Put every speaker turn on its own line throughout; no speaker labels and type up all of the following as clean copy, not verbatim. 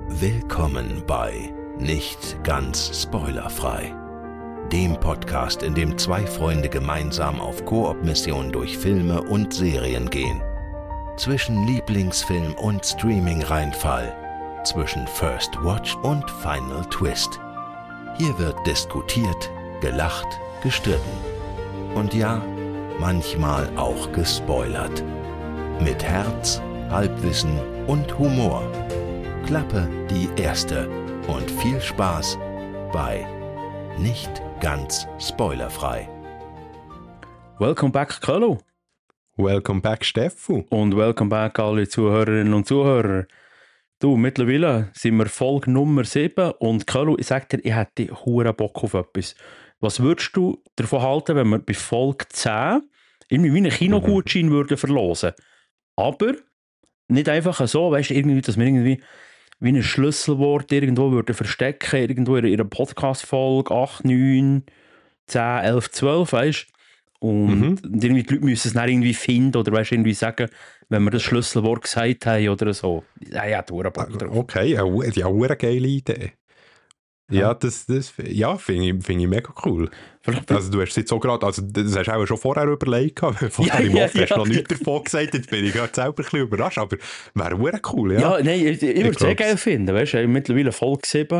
Willkommen bei Nicht ganz spoilerfrei, dem Podcast, in dem zwei Freunde gemeinsam auf Koop-Mission durch Filme und Serien gehen. Zwischen Lieblingsfilm und Streaming-Reinfall, zwischen First Watch und Final Twist. Hier wird diskutiert, gelacht, gestritten. Und ja, manchmal auch gespoilert. Mit Herz, Halbwissen und Humor. Klappe die erste und viel Spaß bei Nicht ganz spoilerfrei.
Welcome back, Carlo.
Welcome back, Steffu.
Und welcome back, alle Zuhörerinnen und Zuhörer. Du, mittlerweile sind wir Folge Nummer 7 und Carlo, ich sag dir, ich hätte hure Bock auf etwas. Was würdest du davon halten, wenn wir bei Folge 10 irgendwie wie einen Kinogutschein würden verlosen? Aber nicht einfach so, weißt du, irgendwie, dass wir irgendwie wie ein Schlüsselwort irgendwo würden verstecken, irgendwo in einer Podcast-Folge 8, 9, 10, 11, 12, weißt du? Und irgendwie die Leute müssen es dann irgendwie finden oder weißt, irgendwie sagen, wenn wir das Schlüsselwort gesagt haben oder so. Ja, du hast Bock drauf.
Okay, ja, eine geile Idee. Ja, das finde ich mega cool. Also du hast es jetzt so gerade, also das hast du auch schon vorher überlegt, vorher im Off hast du noch nichts davon gesagt, jetzt bin ich gerade selber ein bisschen überrascht, aber wäre auch cool, ja.
Ja, nein, ich würde es sehr geil finden, weißt du, mittlerweile Folge 7,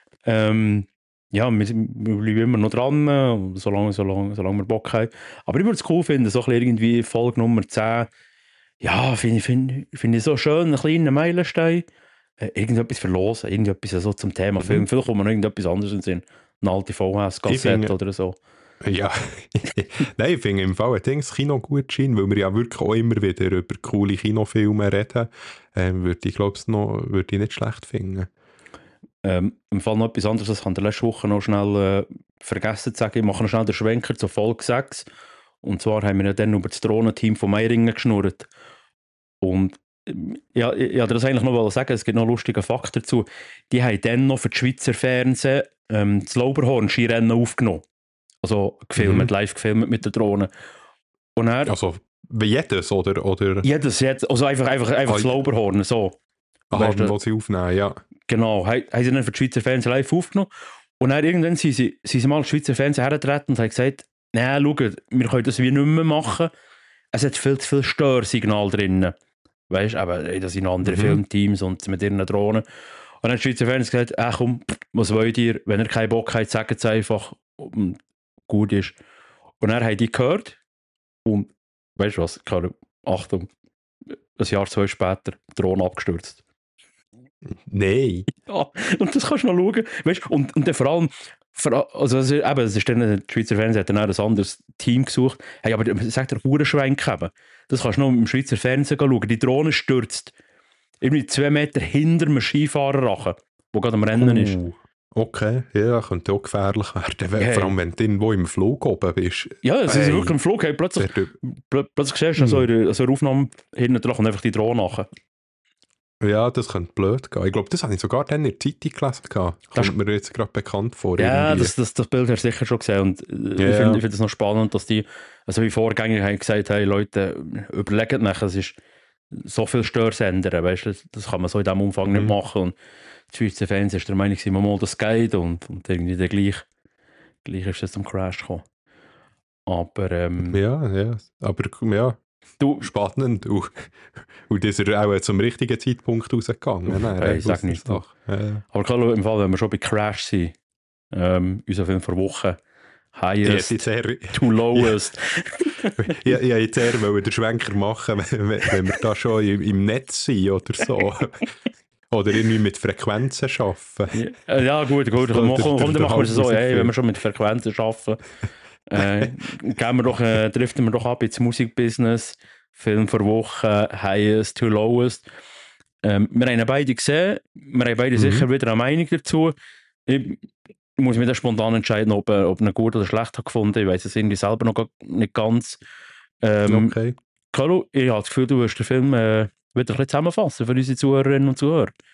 ja, wir bleiben immer noch dran, solange wir Bock haben. Aber ich würde es cool finden, so ein bisschen irgendwie Folge Nummer 10. Ja, finde ich so schön, einen kleinen Meilenstein. Irgendetwas verlosen, irgendetwas so zum Thema Film. Vielleicht kommt mir noch irgendetwas anderes in den Sinn. Eine alte VHS-Kassette oder so.
Ja, nein, ich finde im Fall das Kinogutschein, weil wir ja wirklich auch immer wieder über coole Kinofilme reden, würde ich glaube ich nicht schlecht finden.
Im Fall noch etwas anderes, das habe ich in der letzten Woche noch schnell vergessen zu sagen. Ich mache noch schnell den Schwenker zur Folge 6. Und zwar haben wir ja dann über das Drohnenteam von Meiringen geschnurrt. Und ja, ich wollte das eigentlich noch sagen, es gibt noch einen lustigen Fakt dazu. Die haben dann noch für das Schweizer Fernsehen das Lauberhorn-Skirennen aufgenommen. Also gefilmt, live gefilmt mit der Drohne. Und dann,
also wie jedes, oder?
Jedes, also einfach das Lauberhorn, so.
Aha, was sie aufnehmen, ja.
Genau, haben sie dann für das Schweizer Fernsehen live aufgenommen. Und dann irgendwann sind sie mal das Schweizer Fernsehen hergetreten und haben gesagt, nein, schaut, wir können das wie nicht mehr machen. Es hat viel zu viel Störsignal drin. Weißt du, aber das sind andere Filmteams und mit ihren Drohnen. Und dann hat das Schweizer Fernsehen gesagt, komm, was wollt ihr? Wenn ihr keinen Bock habt, sagt es einfach, gut ist. Und dann haben die gehört und weißt du was, Achtung, ein Jahr, 2 später, Drohne abgestürzt.
Nein.
Ja, und das kannst du noch schauen. Weißt, und dann vor allem, also es ist dann, der Schweizer Fernsehen hat dann auch ein anderes Team gesucht. Hey, aber sagt der Hurenschwenk eben. Das kannst du noch im Schweizer Fernsehen schauen. Die Drohne stürzt irgendwie 2 Meter hinter einem Skifahrerrachen, der gerade am Rennen ist.
Okay, ja, könnte auch gefährlich werden.
Hey.
Vor allem, wenn du irgendwo im Flug oben bist.
Ja, es ist wirklich im Flug. Hey, plötzlich siehst du so eine Aufnahme hinten dran und einfach die Drohne nachher.
Ja, das könnte blöd gehen. Ich glaube, das habe ich sogar dann in der Zeitung gelesen. Kommt mir jetzt gerade bekannt vor.
Ja, das Bild hast du sicher schon gesehen. Und ich finde es noch spannend, dass die, also wie Vorgänger haben gesagt, hey Leute, überlegt nachher, es ist so viel Störsender, weißt du, das kann man so in diesem Umfang nicht machen. Und die Schweizer Fans ist der Meinung, dass mal das geht und irgendwie der gleich ist es zum Crash gekommen. Aber
ja. Du, spannend. Und das ist auch zum richtigen Zeitpunkt rausgegangen.
Hey, ich sag nicht. Aber klar, im Fall, wenn wir schon bei Crash sind, unser Film vor Wochen, Highest to Lowest.
Ich wollte jetzt eher den Schwenker machen, wenn wir da schon im Netz sind oder so. Oder irgendwie mit Frequenzen arbeiten.
Ja, gut. Komm, dann machen wir es so. Hey, wenn wir schon mit Frequenzen arbeiten, driften wir doch ab ins Musikbusiness. Film vor Woche, Highest to Lowest. Wir haben beide gesehen. Wir haben beide sicher wieder eine Meinung dazu. Ich muss mich dann spontan entscheiden, ob er gut oder schlecht hat gefunden. Ich weiß es irgendwie selber noch nicht ganz.
Okay.
Carlo, ich habe das Gefühl, du wirst den Film wieder ein bisschen zusammenfassen für unsere Zuhörerinnen und Zuhörer.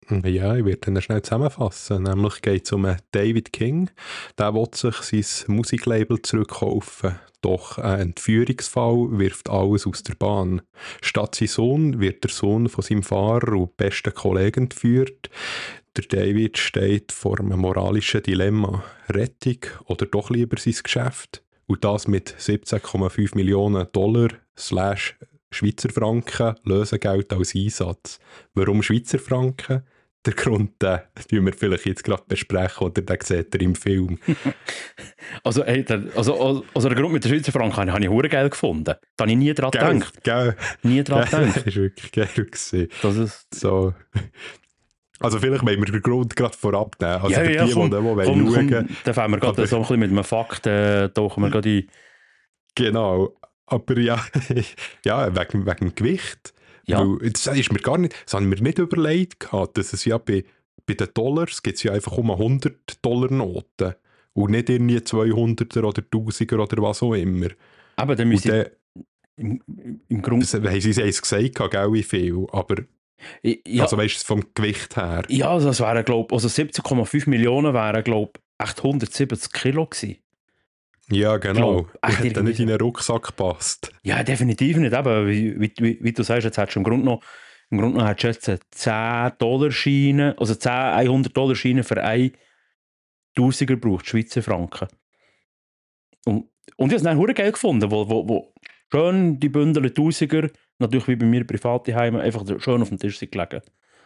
Ja, ich werde ihn schnell zusammenfassen. Nämlich geht es um David King. Der will sich sein Musiklabel zurückkaufen. Doch ein Entführungsfall wirft alles aus der Bahn. Statt sein Sohn wird der Sohn von seinem Fahrer und besten Kollegen entführt. Der David steht vor einem moralischen Dilemma. Rettung oder doch lieber sein Geschäft? Und das mit 17,5 Millionen Dollar / Schweizer Franken Lösegeld als Einsatz. Warum Schweizer Franken? Der Grund, den wir vielleicht jetzt gerade besprechen, oder den seht ihr im Film.
Also der Grund mit der Schweizer Franken habe ich verdammt geil gefunden. Da habe ich nie dran gedacht. Nie dran gedacht.
Das war wirklich geil gewesen.
Das ist
so. Also vielleicht wollen wir den Grund gerade vorab nehmen. Also
ja,
für die,
komm,
die schauen.
Dann fangen wir gerade so ein bisschen mit einem Fakt, tauchen wir gerade ein.
Genau. Aber ja, wegen dem Gewicht.
Ja.
Weil, das ist mir gar nicht, das habe ich mir nicht überlegt gehabt, dass es ja bei den Dollars gibt es ja einfach um 100-Dollar-Noten und nicht irgendwie 200er oder 1000er oder was auch immer.
Aber dann müssen im Grunde...
Das haben sie gesagt, gell, wie viel, aber...
Ja,
also weißt du, vom Gewicht her.
Ja, also das wären, glaube ich, also 17,5 Millionen wären, glaube ich, echt 170 Kilo gewesen.
Ja, genau.
Echt
Hat nicht in einen Rucksack gepasst.
Ja, definitiv nicht. Eben, wie du sagst, jetzt hättest du im Grunde noch hättest du jetzt 10-Dollar-Scheine, also 10 100-Dollar-Scheine für 1 1000er gebraucht, Schweizer Franken. Und ich habe es dann verdammt geil gefunden, wo schön die Bündel 1000er, natürlich wie bei mir private Heime, einfach schön auf dem Tisch sind gelegen.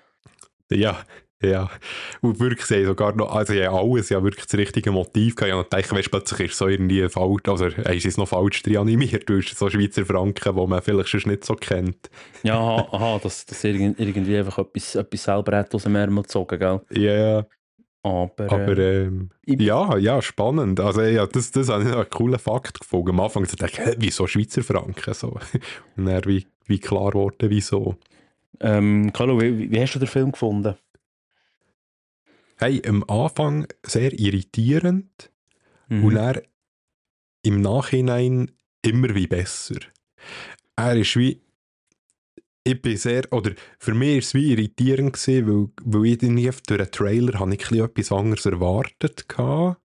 Ja. Und wirklich, sie haben sogar noch, also ja, alles, ja wirklich das richtige Motiv gehabt. Ich habe gedacht, weißt, plötzlich ist es so irgendwie falsch, also haben sie es noch falsch reanimiert, du hast so Schweizer Franken, die man vielleicht schon nicht so kennt.
Ja, aha, dass irgendwie einfach etwas selber hat aus dem Ärmel gezogen, gell?
Ja. Aber ja, spannend. Also ja, das habe ich noch einen coolen Fakt gefunden. Am Anfang dachte ich, wieso Schweizer Franken? So. Und dann wie klar geworden, wieso.
Carlo, wie hast du den Film gefunden?
Hey, am Anfang sehr irritierend und dann im Nachhinein immer wie besser. Er ist wie, für mich war es wie irritierend gewesen, weil ich dann durch den Trailer habe ich etwas anderes erwartet hatte.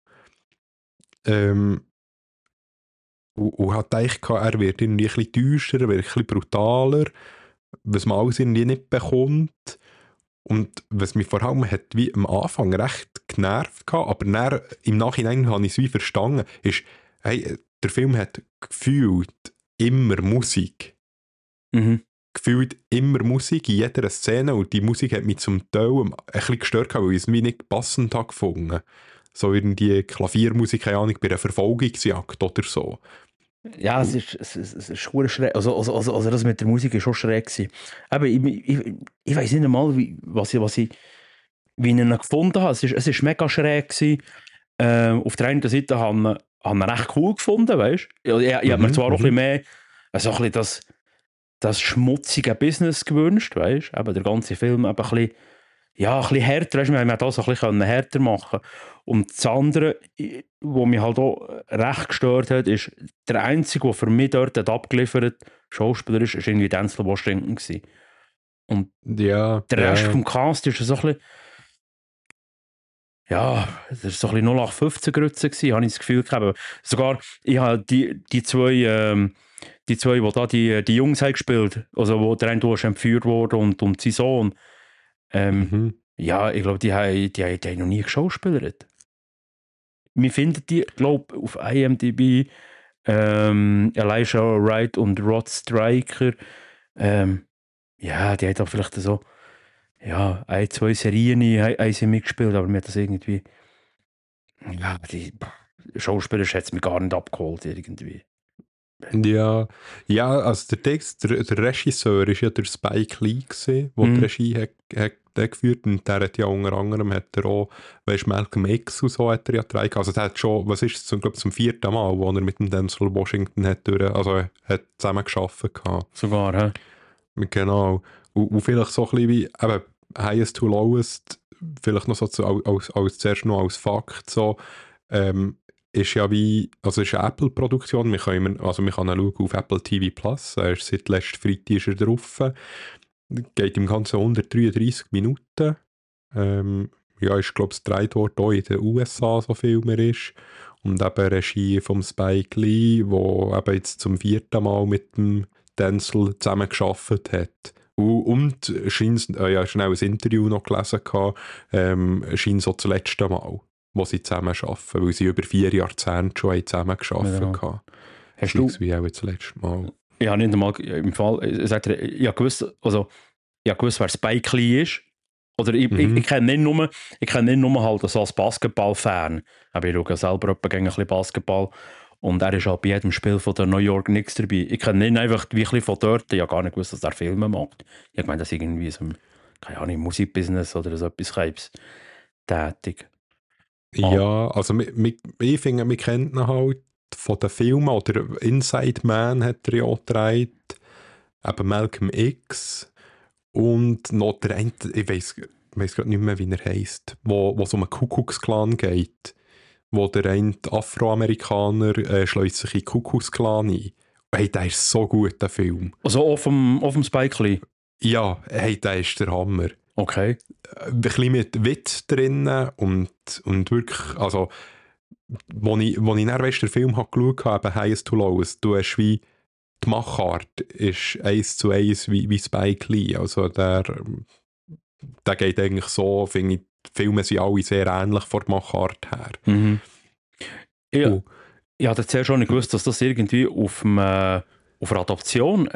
Und hatte gedacht, er wird irgendwie ein bisschen täuscher, er wird ein bisschen brutaler, was man alles irgendwie nicht bekommt. Und was mich vor allem hat wie am Anfang recht genervt hatte, aber dann, im Nachhinein habe ich es wie verstanden, ist, hey, der Film hat gefühlt immer Musik. Gefühlt immer Musik in jeder Szene und die Musik hat mich zum Teil ein bisschen gestört, weil ich es mir nicht passend habe gefunden. So irgendwie Klaviermusik, keine Ahnung, bei einer Verfolgungsjagd oder so.
Ja, es ist schräg. Also das mit der Musik war schon schräg gewesen. Aber ich weiss nicht einmal, wie ich ihn gefunden habe. Es ist mega schräg gewesen. Auf der einen Seite habe ich ihn recht cool gefunden, weißt du? Ich habe mir zwar auch ein bisschen mehr so ein bisschen das schmutzige Business gewünscht, weißt du? Der ganze Film eben ein bisschen härter, weißt du? Wir haben das ein bisschen härter machen. Und das andere, was mich halt auch recht gestört hat, ist, der Einzige, der für mich dort hat abgeliefert Schauspieler ist irgendwie Denzel Washington gewesen. Und der Rest vom Cast ist so ein bisschen, ja, das ist so ein bisschen 0815 Grütze gewesen, habe ich das Gefühl gehabt. Sogar, ich habe die zwei, die da die Jungs haben gespielt, also wo der eine ist entführt wurde und sein Sohn. Ja, ich glaube, die haben noch nie geschauspielert. Wir finden die, glaube ich, auf IMDb Elijah Wright und Rod Stryker. Ja, die haben da vielleicht so 1-2 Serien haben sie mitgespielt, aber mir hat das irgendwie die Schauspieler hat es mich gar nicht abgeholt irgendwie.
Ja, also der Regisseur war ja der Spike Lee gewesen, der die Regie hat geführt, und der hat ja unter anderem auch, Malcolm X und so hat er ja getragen. Also der hat schon, was ist es, glaube ich, zum 4. Mal, wo er mit dem Denzel Washington hat zusammen gearbeitet hat.
Sogar, hä?
Genau. Und vielleicht so ein bisschen wie, eben, Highest to Lowest, vielleicht noch so als zuerst noch als Fakt, so, ist ja wie, also ist eine Apple-Produktion, wir können schauen auf Apple TV Plus, seit letzten Freitag ist er drauf, geht im Ganzen 133 Minuten Ja, ist, glaube ich, gedreht worden, auch in den USA so viel mehr ist. Und eben Regie vom Spike Lee, der eben jetzt zum 4. Mal mit dem Denzel zusammen gearbeitet hat. Und scheint, ja, schnell ein Interview noch gelesen gehabt, scheint so das letzte Mal, wo sie zusammen arbeiten, weil sie über 4 Jahrzehnte schon zusammen gearbeitet haben.
Hast du...
Wie auch das letzte Mal.
Ja, nicht einmal im Fall, sagt er, ich habe gewusst, wer Spike Lee ist. Oder ich kenne ihn nur halt so als Basketball-Fan. Aber ich schaue selber ein bisschen Basketball. Und er ist halt bei jedem Spiel von der New York Knicks dabei. Ich kenne ihn einfach wie ein bisschen von dort. Ich habe gar nicht gewusst, dass er Filme macht. Ich meine, das ist irgendwie so im, keine Ahnung, Musikbusiness oder so etwas Kreibs tätig.
Ja, also ich finde, wir kennen ihn halt von den Filmen, oder Inside Man hat er ja auch gedreht, eben Malcolm X und noch der eine, ich weiss gerade nicht mehr, wie er heisst, wo es um einen Ku-Klux-Klan geht, wo der eine Afroamerikaner schleust sich in den Ku-Klux-Klan ein. Hey, der ist so gut, der Film.
Also auf dem Spike Lee?
Ja, hey, der ist der Hammer.
Okay.
Ein bisschen mit Witz drin und wirklich, also wo ich dann den Film geschaut habe, Highest to Lowest, du hast wie die Machart ist 1:1 wie Spike Lee, also der geht eigentlich so, finde ich, die Filme sind alle sehr ähnlich von der Machart her.
Mhm. Ich hatte zuerst schon nicht gewusst, dass das irgendwie auf einer Adoption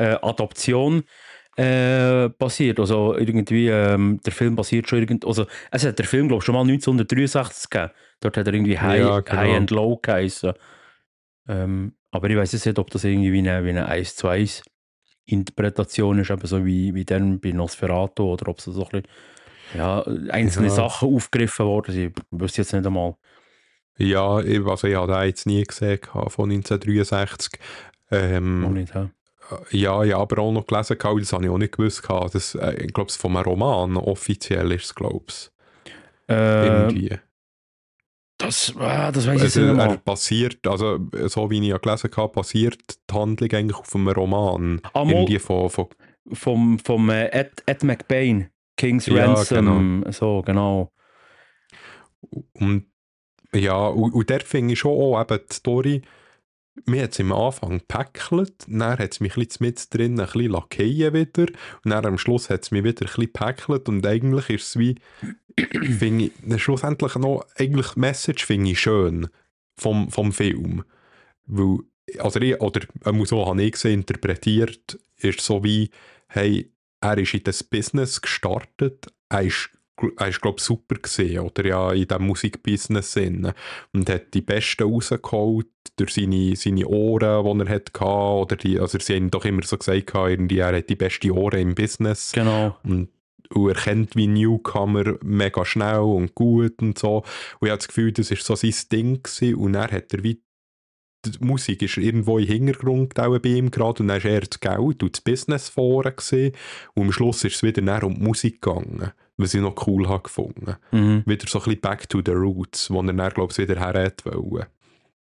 basiert, also irgendwie der Film basiert schon irgendwie, also es hat der Film, glaube ich, schon mal 1963 gegeben, dort hat er irgendwie High and Low geheißen, aber ich weiß jetzt nicht, ob das irgendwie wie eine 1:1 Interpretation ist, eben so wie dann bei Nosferatu, oder ob es so ein bisschen, einzelne Sachen aufgegriffen worden sind, ich wüsste jetzt nicht einmal. Ja,
ich habe den jetzt nie gesehen von 1963.
Noch nicht, ja.
Ja, ich habe aber auch noch gelesen, das habe ich auch nicht gewusst. Das, ich glaube, es von einem Roman offiziell ist es, glaube ich. Irgendwie.
Das weiß ich nicht mehr.
Basiert, also so wie ich ja gelesen habe, basiert die Handlung eigentlich auf einem Roman. Irgendwie
vom Ed McBain, King's Ransom. Genau. So, genau.
Und dort finde ich schon auch eben die Story. Mir hat es am Anfang gepäckelt, dann hat es mich mit drin ein bisschen lackieren wieder und dann am Schluss hat es mich wieder ein bisschen gepäckelt und eigentlich ist es wie, finde ich, schlussendlich noch, eigentlich die Message finde ich schön vom Film. Weil, also so habe ich gesehen, interpretiert, ist so wie, hey, er ist in das Business gestartet, er ist glaube ich, super gesehen, oder ja, in diesem Musikbusiness und hat die Besten rausgeholt durch seine Ohren, die er hatte, oder also sie haben doch immer so gesagt, irgendwie, er hat die besten Ohren im Business.
Genau.
Und er kennt wie Newcomer mega schnell und gut und so. Und ich habe das Gefühl, das war so sein Ding gewesen, und dann hat er wie die Musik ist irgendwo im Hintergrund bei ihm gerade und dann ist er das Geld und das Business vorne gesehen und am Schluss ist es wieder näher um die Musik gegangen, was ich noch cool habe gefunden. Wieder so ein bisschen back to the roots, wo er dann, glaube ich, wieder her wollte.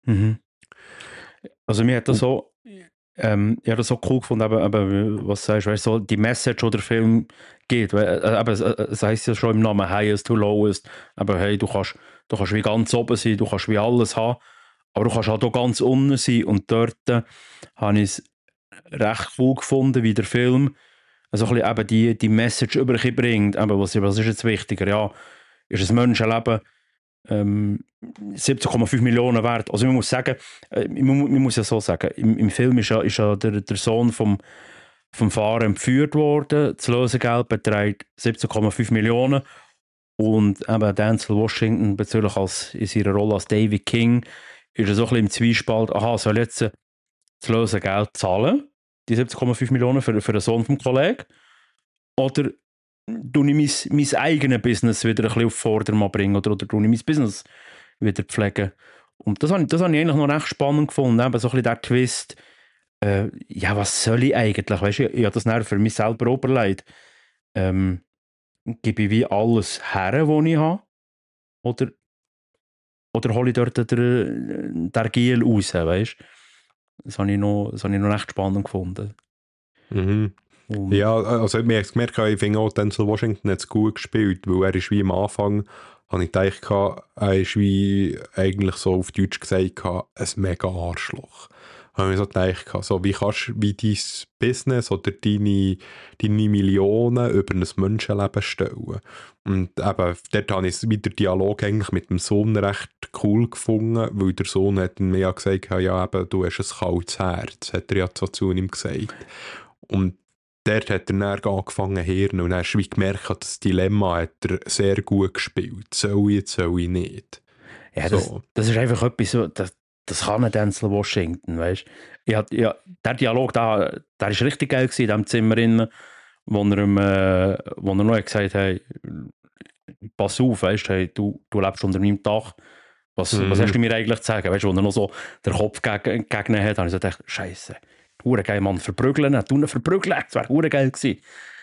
Also mir hat das so ich habe das so cool gefunden, eben, was sagst du, so die Message, die der Film geht, es heisst ja schon im Namen Highest to Lowest, aber hey, du kannst wie ganz oben sein, du kannst wie alles haben, aber du kannst auch ganz unten sein und dort habe ich es recht cool gefunden, wie der Film also ein bisschen eben die Message überbringt, eben, was ist jetzt wichtiger, ja, ist ein Menschenleben 17,5 Millionen wert. Also man muss sagen, man muss ja so sagen, im Film ist ja der Sohn vom Fahrer entführt worden, das Lösegeld beträgt 17,5 Millionen und eben Denzel Washington bezüglich in seiner Rolle als David King ist er so ein bisschen im Zwiespalt, soll jetzt das Lösegeld zahlen, die 17,5 Millionen für den Sohn vom Kollegen, oder tue ich mein eigenes Business wieder ein bisschen auf Vordermann bringen oder tue ich mein Business wieder pflegen. Und das habe ich eigentlich noch recht spannend gefunden, eben so ein bisschen der Twist, was soll ich eigentlich, weißt du, ich habe das dann für mich selber überlegt, gebe ich wie alles her, was ich habe, oder hole ich dort den Giel raus, weißt du? Das habe ich noch recht spannend gefunden.
Ja, also mir hat gemerkt, ich finde auch, Denzel Washington hat es gut gespielt, weil er ist wie am Anfang, habe ich gedacht, er ist wie eigentlich so auf Deutsch gesagt, ein mega Arschloch. Habe ich so gedacht, so, wie kannst du wie dein Business oder deine Millionen über ein Menschenleben stellen? Und eben, dort habe ich wieder Dialog eigentlich mit dem Sohn recht cool gefunden, weil der Sohn hat mir ja gesagt, ja eben, du hast ein kaltes Herz, hat er ja so zu ihm gesagt. Und dort hat er dann angefangen zu hirnen und dann hast du wie gemerkt, das Dilemma hat er sehr gut gespielt. Soll ich nicht?
Ja, das ist einfach etwas so, das kann nicht Denzel Washington, weißt du? Ja, der Dialog, der ist richtig geil gewesen, in diesem Zimmer drin, wo er noch gesagt hat, hey, pass auf, weißt, hey, du lebst unter meinem Dach, was hast du mir eigentlich zu sagen? Weißt du, wo er noch so den Kopf gegen hat, habe ich so gedacht, Scheiße, hure geil, Mann, verprügeln, das wäre hure geil gewesen.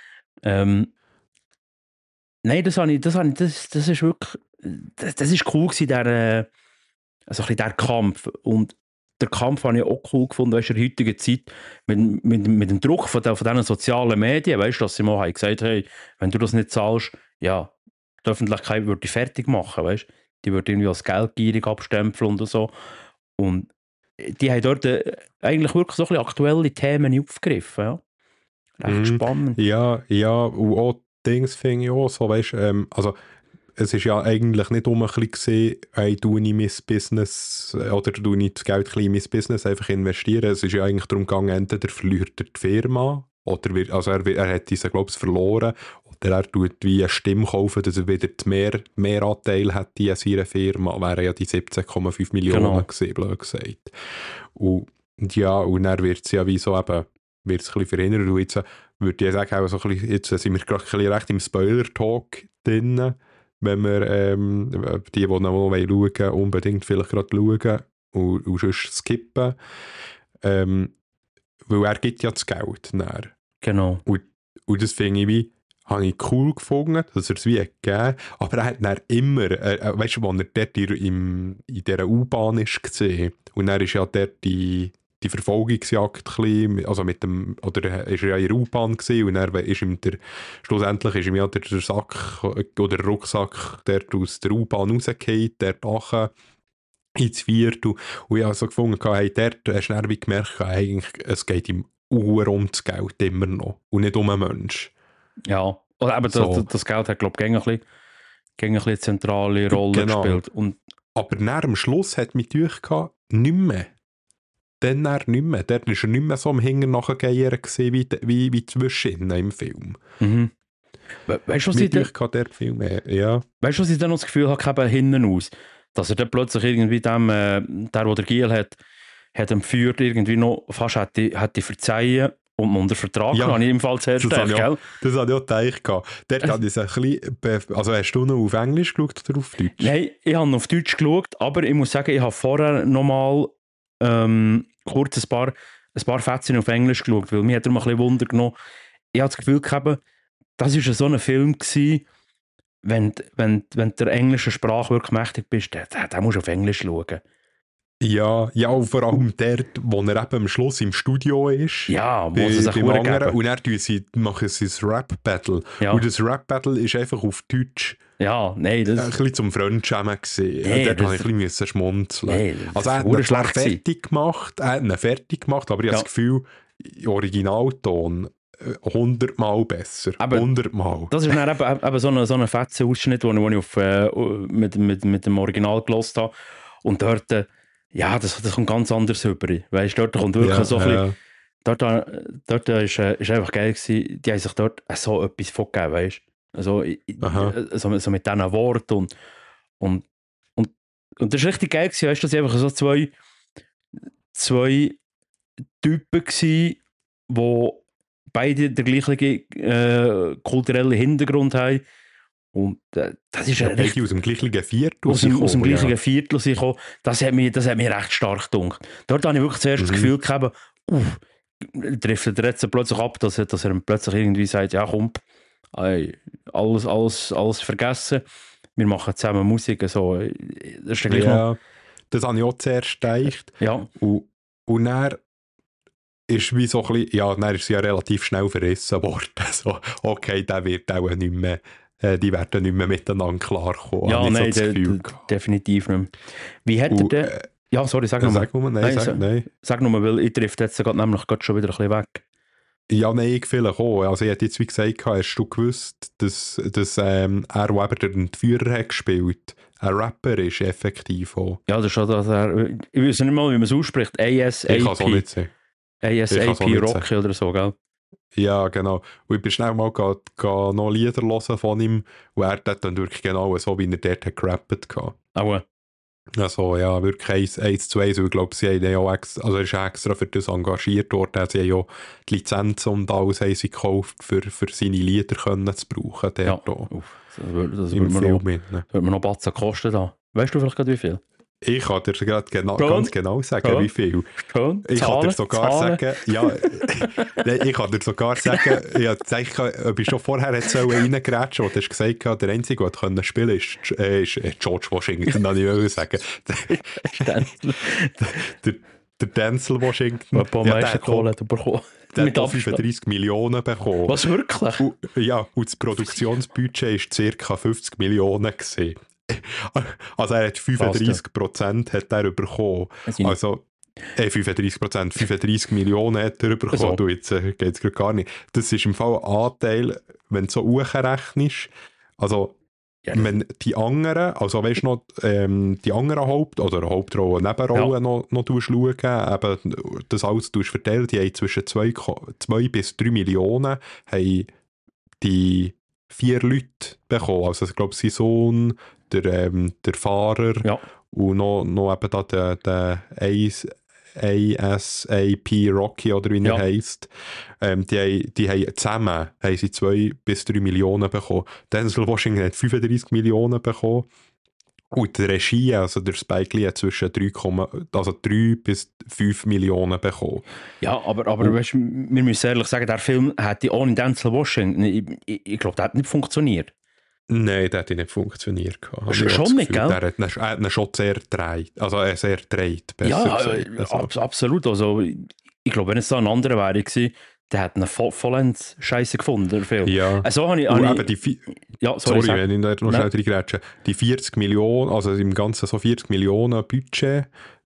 Nein, das ist wirklich, das ist cool gewesen, der Kampf. Und der Kampf habe ich auch cool gefunden, weißt, in der heutigen Zeit, mit dem Druck von diesen sozialen Medien, weißt, dass sie mal haben gesagt haben, hey, wenn du das nicht zahlst, ja, die Öffentlichkeit würde dich fertig machen, weißt, die würde irgendwie als geldgierig abstempeln und so. Und die haben dort eigentlich wirklich so ein bisschen aktuelle Themen aufgegriffen, ja. Recht spannend.
Ja, und auch Dings finde ich auch so, weißt, also es ist ja eigentlich nicht ein bisschen gesehen, hey, du nicht mein Business oder du nicht das Geld in mein Business einfach investieren. Es ist ja eigentlich darum gegangen, entweder verliert er die Firma oder er hat diese, glaube ich, verloren oder er tut wie eine Stimme kaufen, dass er wieder mehr Anteil hat in seiner Firma. Wären ja die 17,5 Millionen gewesen, blöd gesagt. Und ja, und dann wird es ja wie so eben, wird es ein bisschen verhindert. Und jetzt würde ich sagen, auch so ein bisschen, jetzt sind wir gerade ein bisschen recht im Spoiler-Talk drin. Wenn wir die noch mal schauen wollen, unbedingt vielleicht gerade schauen und sonst skippen. Weil er gibt ja das Geld näher.
Genau.
Und das finde ich wie, habe ich cool gefunden, dass er es wie gegeben, aber er hat dann immer, weißt du, als er dort in dieser U-Bahn ist gesehen und dann ist ja dort die Verfolgungsjagd also mit dem, oder ist er ja in der U-Bahn gesehen und dann ist ihm schlussendlich ist ihm ja der Sack oder der Rucksack dort aus der U-Bahn rausgefallen, dort nachher ins Viertel und ich habe so gefunden, hey, dort hast du dann wie gemerkt, eigentlich, es geht ihm um das Geld immer noch und nicht um einen Menschen.
Ja, oder eben so. Das Geld hat, glaube ich, gegen ein eine zentrale Rolle gespielt. Und
aber nach am Schluss hat mich gedacht, nicht mehr. Dann nicht mehr. Dort war er nicht mehr so am Hängen nachgehen wie zwischen im Film.
Mhm. Weißt du, was ich dann noch das Gefühl habe, hinten aus? Dass er dann plötzlich irgendwie der der Giel hat entführt, irgendwie noch fast hätte verzeihen und unter Vertrag habe ich im Fall zuerst gedacht, gell?
Das habe ich auch gedacht. Dort habe ich es ein bisschen... Also hast du noch auf Englisch geschaut oder auf Deutsch?
Nein, ich habe noch auf Deutsch geschaut, aber ich muss sagen, ich habe vorher noch mal kurz ein paar Fetzen auf Englisch geschaut, weil mir hat darum ein bisschen Wunder genommen. Ich habe das Gefühl gehabt, das war so ein Film gewesen, wenn der englischen Sprache wirklich mächtig bist, dann musst du auf Englisch schauen.
Ja, und vor allem dort, wo er eben am Schluss im Studio ist.
Ja, wo sie sich geben.
Und dann machen sie ein Rap-Battle. Ja. Und das Rap-Battle ist einfach auf Deutsch.
Ja, nein, das...
Ein bisschen zum Fremdschämen gewesen.
Nee,
dort habe ich ein bisschen schmunzeln.
Nee,
also er hat ihn fertig gemacht, aber ich habe das Gefühl, Originalton 100-mal besser. 100-mal.
Das ist dann eben so ein fetzen Ausschnitt, den ich mit dem Original gehört habe. Und dort... Ja, das kommt ganz anders rüber. Weißt, dort kommt wirklich so ein bisschen... Dort ist einfach geil gewesen, die haben sich dort so etwas vorgegeben, weißt du? So mit diesen Worten und das ist richtig geil gewesen, weißt du, dass einfach so zwei Typen gewesen, die beide den gleichen kulturellen Hintergrund haben. Und das ist
beide aus dem gleichen Viertel.
Aus dem gleichen Viertel gekommen. Das hat mich recht stark gedacht. Dort habe ich wirklich zuerst das Gefühl gehabt, trifft er jetzt plötzlich ab, dass er plötzlich irgendwie sagt, ja komm, alles vergessen, wir machen zusammen Musik. So. Das ist
das habe ich auch zuerst gedacht.
Ja.
Und dann ist wie so ein bisschen, ja, dann ist sie ja relativ schnell verrissen worden. So, okay, der wird auch nicht mehr, die werden nicht mehr miteinander klarkommen.
Ja, nein, definitiv nicht mehr. Wie hätte der... Ja, sorry, sag nochmal. Sag nochmal, weil ich treffe jetzt nämlich schon wieder ein bisschen weg.
Ja, nein, ich vielleicht auch. Also ich hätte jetzt wie gesagt, hast du gewusst, dass er, der eben den Entführer hat gespielt, ein Rapper ist, effektiv auch.
Ja, das ist schon, dass er... Ich weiß nicht mal, wie man es ausspricht. ASAP.
Ich kann es auch nicht sehen.
ASAP Rocky oder so, gell?
Ja, genau. Und ich bin schnell mal noch Lieder hören von ihm und er hat dann wirklich genau so, wie er dort hat gerappt hat.
Auch.
Also ja, wirklich 1 zu 1. Ich glaube, sie haben ja auch er ist extra für das engagiert worden. Sie haben ja die Lizenzen und alles haben sie gekauft, für seine Lieder können zu brauchen.
Ja, das würde man noch Batzen kosten da. Weißt du vielleicht gerade wie viel?
Ich kann dir gerade ganz genau sagen, wie viel. Ich kann dir sogar sagen, ja, ich kann dir sogar sagen, ob ich schon vorher reingrätschen, wo du hast gesagt, der Einzige, der spielen konnte, ist George Washington, dann ich sagen. Der Denzel Washington.
Der am meisten Kohle hat bekommen.
Der hat 35 Millionen bekommen.
Was, wirklich?
Und das Produktionsbudget war ca. 50 Millionen gewesen. Also er hat 35% hat er bekommen. Also 35 Millionen hat er bekommen. So. Du, jetzt geht es gerade gar nicht. Das ist im Fall ein Anteil, wenn du so hochrechnest. Also wenn die anderen, also weißt du noch, die anderen Hauptrollen, Nebenrollen noch schauen, eben das alles verteilen, die haben zwischen 2 bis 3 Millionen haben die 4 Leute bekommen. Also ich glaube, sein Sohn, der Fahrer und noch eben da der ASAP Rocky oder wie er heisst. Die haben zusammen 2 bis 3 Millionen bekommen. Denzel Washington hat 35 Millionen bekommen. Und die Regie, also der Spike Lee, hat zwischen 3 bis 5 Millionen bekommen.
Ja, aber weißt, wir müssen ehrlich sagen, der Film hätte ohne Denzel Washington, ich glaube, der hat nicht funktioniert.
Nein, der hat nicht funktioniert.
Schon nicht, gell?
Er hat ihn schon sehr gedreht. Also er sehr gedreht,
absolut. Also, ich glaube, wenn es so ein anderer wäre gewesen, der hat einen vollends Scheiße gefunden, der Film.
Ja.
Also
wenn ich da noch schnell reingrätsche. Die 40 Millionen, also im Ganzen so 40 Millionen Budget,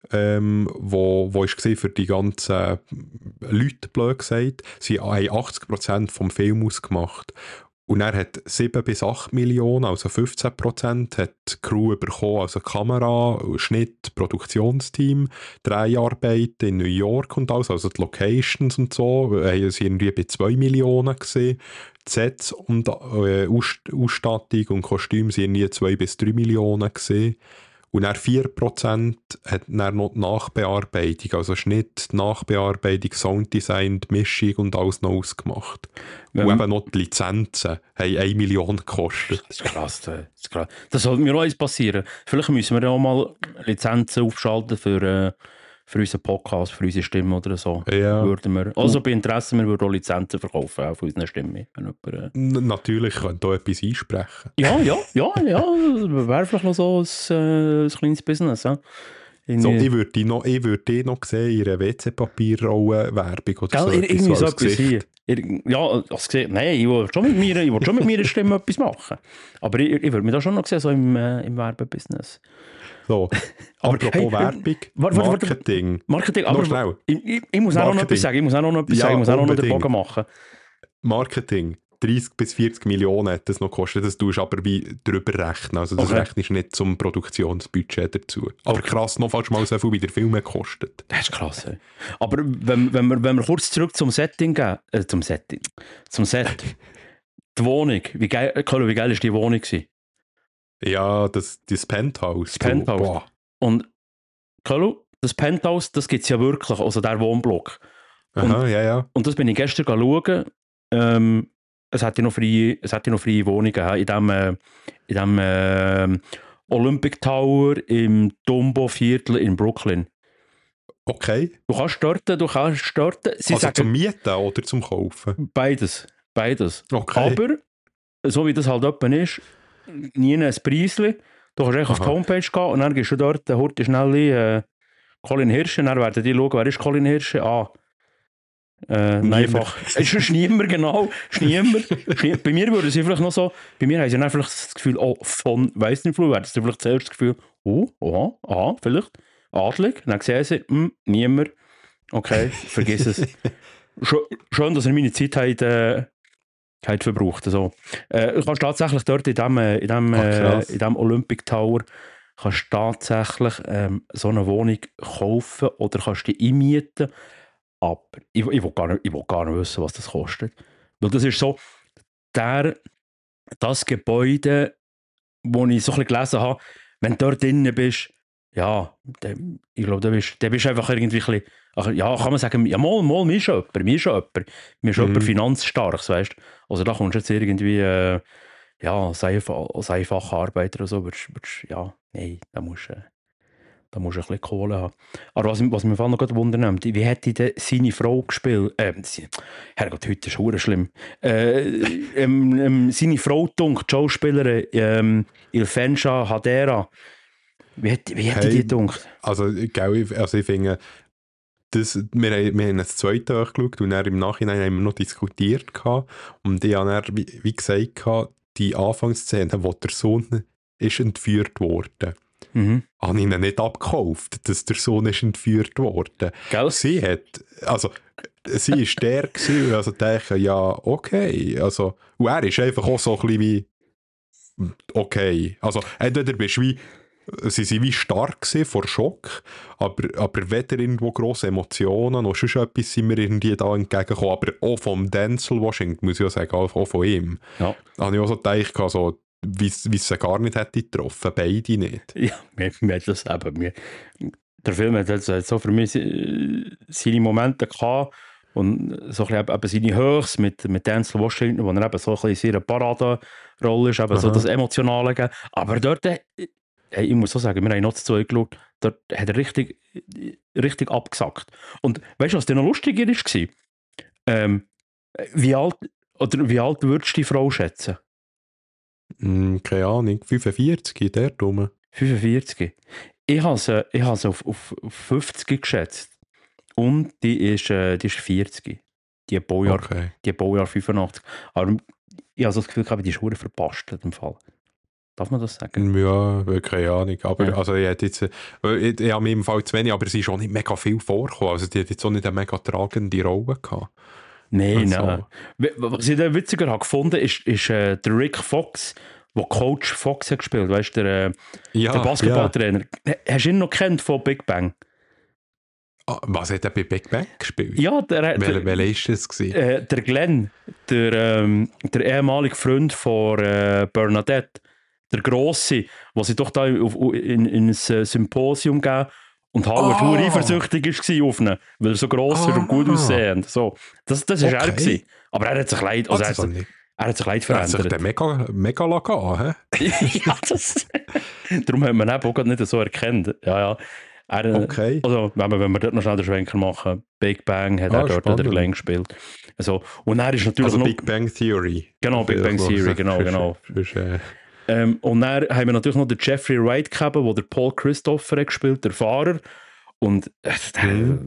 wo ist gesehen für die ganzen Leute, blöd gesagt, sie haben 80% vom Film ausgemacht. Und er hat 7 bis 8 Millionen, also 15%, hat die Crew bekommen, also Kamera, Schnitt, Produktionsteam, Dreharbeiten in New York und alles, also die Locations und so, sie irgendwie bei 2 Millionen gesehen. Die Sets und Ausstattung und Kostüme sind irgendwie 2 bis 3 Millionen gesehen. Und dann 4% hat dann noch die Nachbearbeitung, also Schnitt, Nachbearbeitung, Sounddesign, die Mischung und alles noch ausgemacht. Und eben noch die Lizenzen haben 1 Million gekostet.
Das ist krass. Das sollte mir auch eins passieren. Vielleicht müssen wir auch mal Lizenzen aufschalten für unseren Podcast, für unsere Stimme oder so.
Ja.
Also bei Interesse, wir würden auch Lizenzen verkaufen, auch für unsere Stimme.
Natürlich könnte auch etwas einsprechen.
Ja. Wäre vielleicht noch so ein kleines Business. Ja?
So, ich würde dich noch sehen in einer WC-Papierrolle-Werbung oder so.
Irgendwie so etwas hier. Ja, nein, ich will schon mit meiner Stimme etwas machen. Aber ich würde mich da schon noch sehen, so im Werbebusiness.
So, apropos Werbung, Marketing.
Aber schnell. Ich muss auch noch etwas sagen, ich muss auch noch den Bogen machen.
Marketing, 30 bis 40 Millionen hat das noch gekostet, das tust du aber wie drüber rechnen, also das rechnest nicht zum Produktionsbudget dazu. Aber krass, noch fast mal so viel, wie der Film kostet.
Das ist krass, ey. Aber wenn wir kurz zurück zum Setting gehen, zum Set. Die Wohnung, wie geil ist die Wohnung gewesen?
Ja, das Penthouse.
Boah. Und Carlo, das Penthouse, das gibt es ja wirklich, also der Wohnblock.
Ja.
Und das bin ich gestern schauen. Es hat ja noch freie Wohnungen in dem Olympic Tower im Dumbo-Viertel in Brooklyn.
Okay.
Du kannst dort.
Also zum Mieten oder zum Kaufen?
Beides.
Okay.
Aber, so wie das halt oben ist, nie ein Preisli. Du kannst echt auf die Homepage gehen und dann gehst du dort, schnell Colin Hirsche, dann werden die schauen, wer ist Colin Hirsche? Nein, einfach. Es ist niemand, genau. Bei mir würde sie vielleicht noch so, bei mir haben sie dann vielleicht das Gefühl, von weiss nicht, wäre das vielleicht zuerst das Gefühl, vielleicht, adlig. Dann sehen sie, niemand. Okay, vergiss es. Schön, dass ihr meine Zeit habt verbraucht. Also, du kannst tatsächlich dort in dem Olympic Tower kannst tatsächlich so eine Wohnung kaufen oder kannst die einmieten. Aber ich will gar nicht wissen, was das kostet. Weil das ist so, das Gebäude, wo ich so ein bisschen gelesen habe, wenn du dort drinnen bist, ja, ich glaube, da bist du einfach irgendwie ein bisschen, ja, kann man sagen, ja, mal, mir ist jemand finanzstark, weißt du. Also da kommst du jetzt irgendwie, ja, als einfacher Arbeiter oder so, ja, nein, da musst du ein bisschen Kohle haben. Aber was mich vor allem noch wundern, wie hätte denn seine Frau gespielt? Herrgott, heute ist es schlimm. Seine Frau, die Schauspielerin Ilfensha Hadera, wie hätte die gedacht?
Also ich finde, wir haben das zweite durchgeschaut und dann im Nachhinein haben wir noch diskutiert. Und ich habe dann, wie gesagt, die Anfangsszene, wo der Sohn ist entführt worden. Habe ich ihn nicht abgekauft, dass der Sohn ist entführt worden.
Gell?
Sie war der gewesen, also dachte ja, okay. Also, und er ist einfach auch so ein bisschen wie okay. Also, entweder bist du wie, sie waren wie stark gewesen vor Schock, aber weder irgendwo grosse Emotionen, noch sonst etwas sind mir irgendwie da entgegengekommen. Aber auch vom Denzel Washington, muss ich auch sagen, auch von ihm. Ja. Habe ich auch so gedacht, so, wie es gar nicht hätte getroffen, beide nicht.
Ja, mir hat das eben. Der Film hat so für mich seine Momente gehabt und so ein bisschen seine Höchst mit Denzel Washington, wo er eben so ein bisschen in seiner Paraderolle ist, eben so das Emotionale gegeben. Aber dort, ich muss auch sagen, wir haben noch zu geschaut, dort hat er richtig abgesackt. Und weißt du, was denn noch lustiger war? Wie alt würdest du die Frau schätzen?
Keine Ahnung, 45, der rum.
45. Ich habe sie auf 50 geschätzt. Und die ist 40. Die Baujahr 85. Aber ich habe so das Gefühl, die ist verdammt verpasst im Fall. Darf man das sagen?
Ja, keine Ahnung. Aber also ich habe mir im Fall zu wenig, aber sie ist schon nicht mega viel vorgekommen. Also die hat jetzt auch nicht eine mega tragende Rolle gehabt.
Nein. Was ich dann witziger habe gefunden, ist der Rick Fox, der Coach Fox hat gespielt, weißt du, der Basketballtrainer. Ja. Hast du ihn noch kennt von Big Bang?
Was hat er bei Big Bang gespielt?
Ja,
welcher war das?
Der Glenn, der ehemalige Freund von Bernadette, der Grosse, der sie doch da in ein Symposium gegeben und Howard nur eifersüchtig war auf ihn, weil er so gross ist und gut aussehend. So. Das war er gewesen. Aber er hat sich leid, er hat sich leid verändert.
Er hat sich mega lassen,
ja, darum hat man eben auch nicht so erkannt. Ja.
Okay.
Also, wenn wir dort noch schnell den Schwenker machen, Big Bang hat er dort der Glenn gespielt. Also, und er ist natürlich
also
noch...
Big Bang Theory.
Genau, Big Bang Theory, genau. Und dann haben wir natürlich noch den Jeffrey Wright gehabt, der der Paul Christopher hat gespielt, der Fahrer. Und der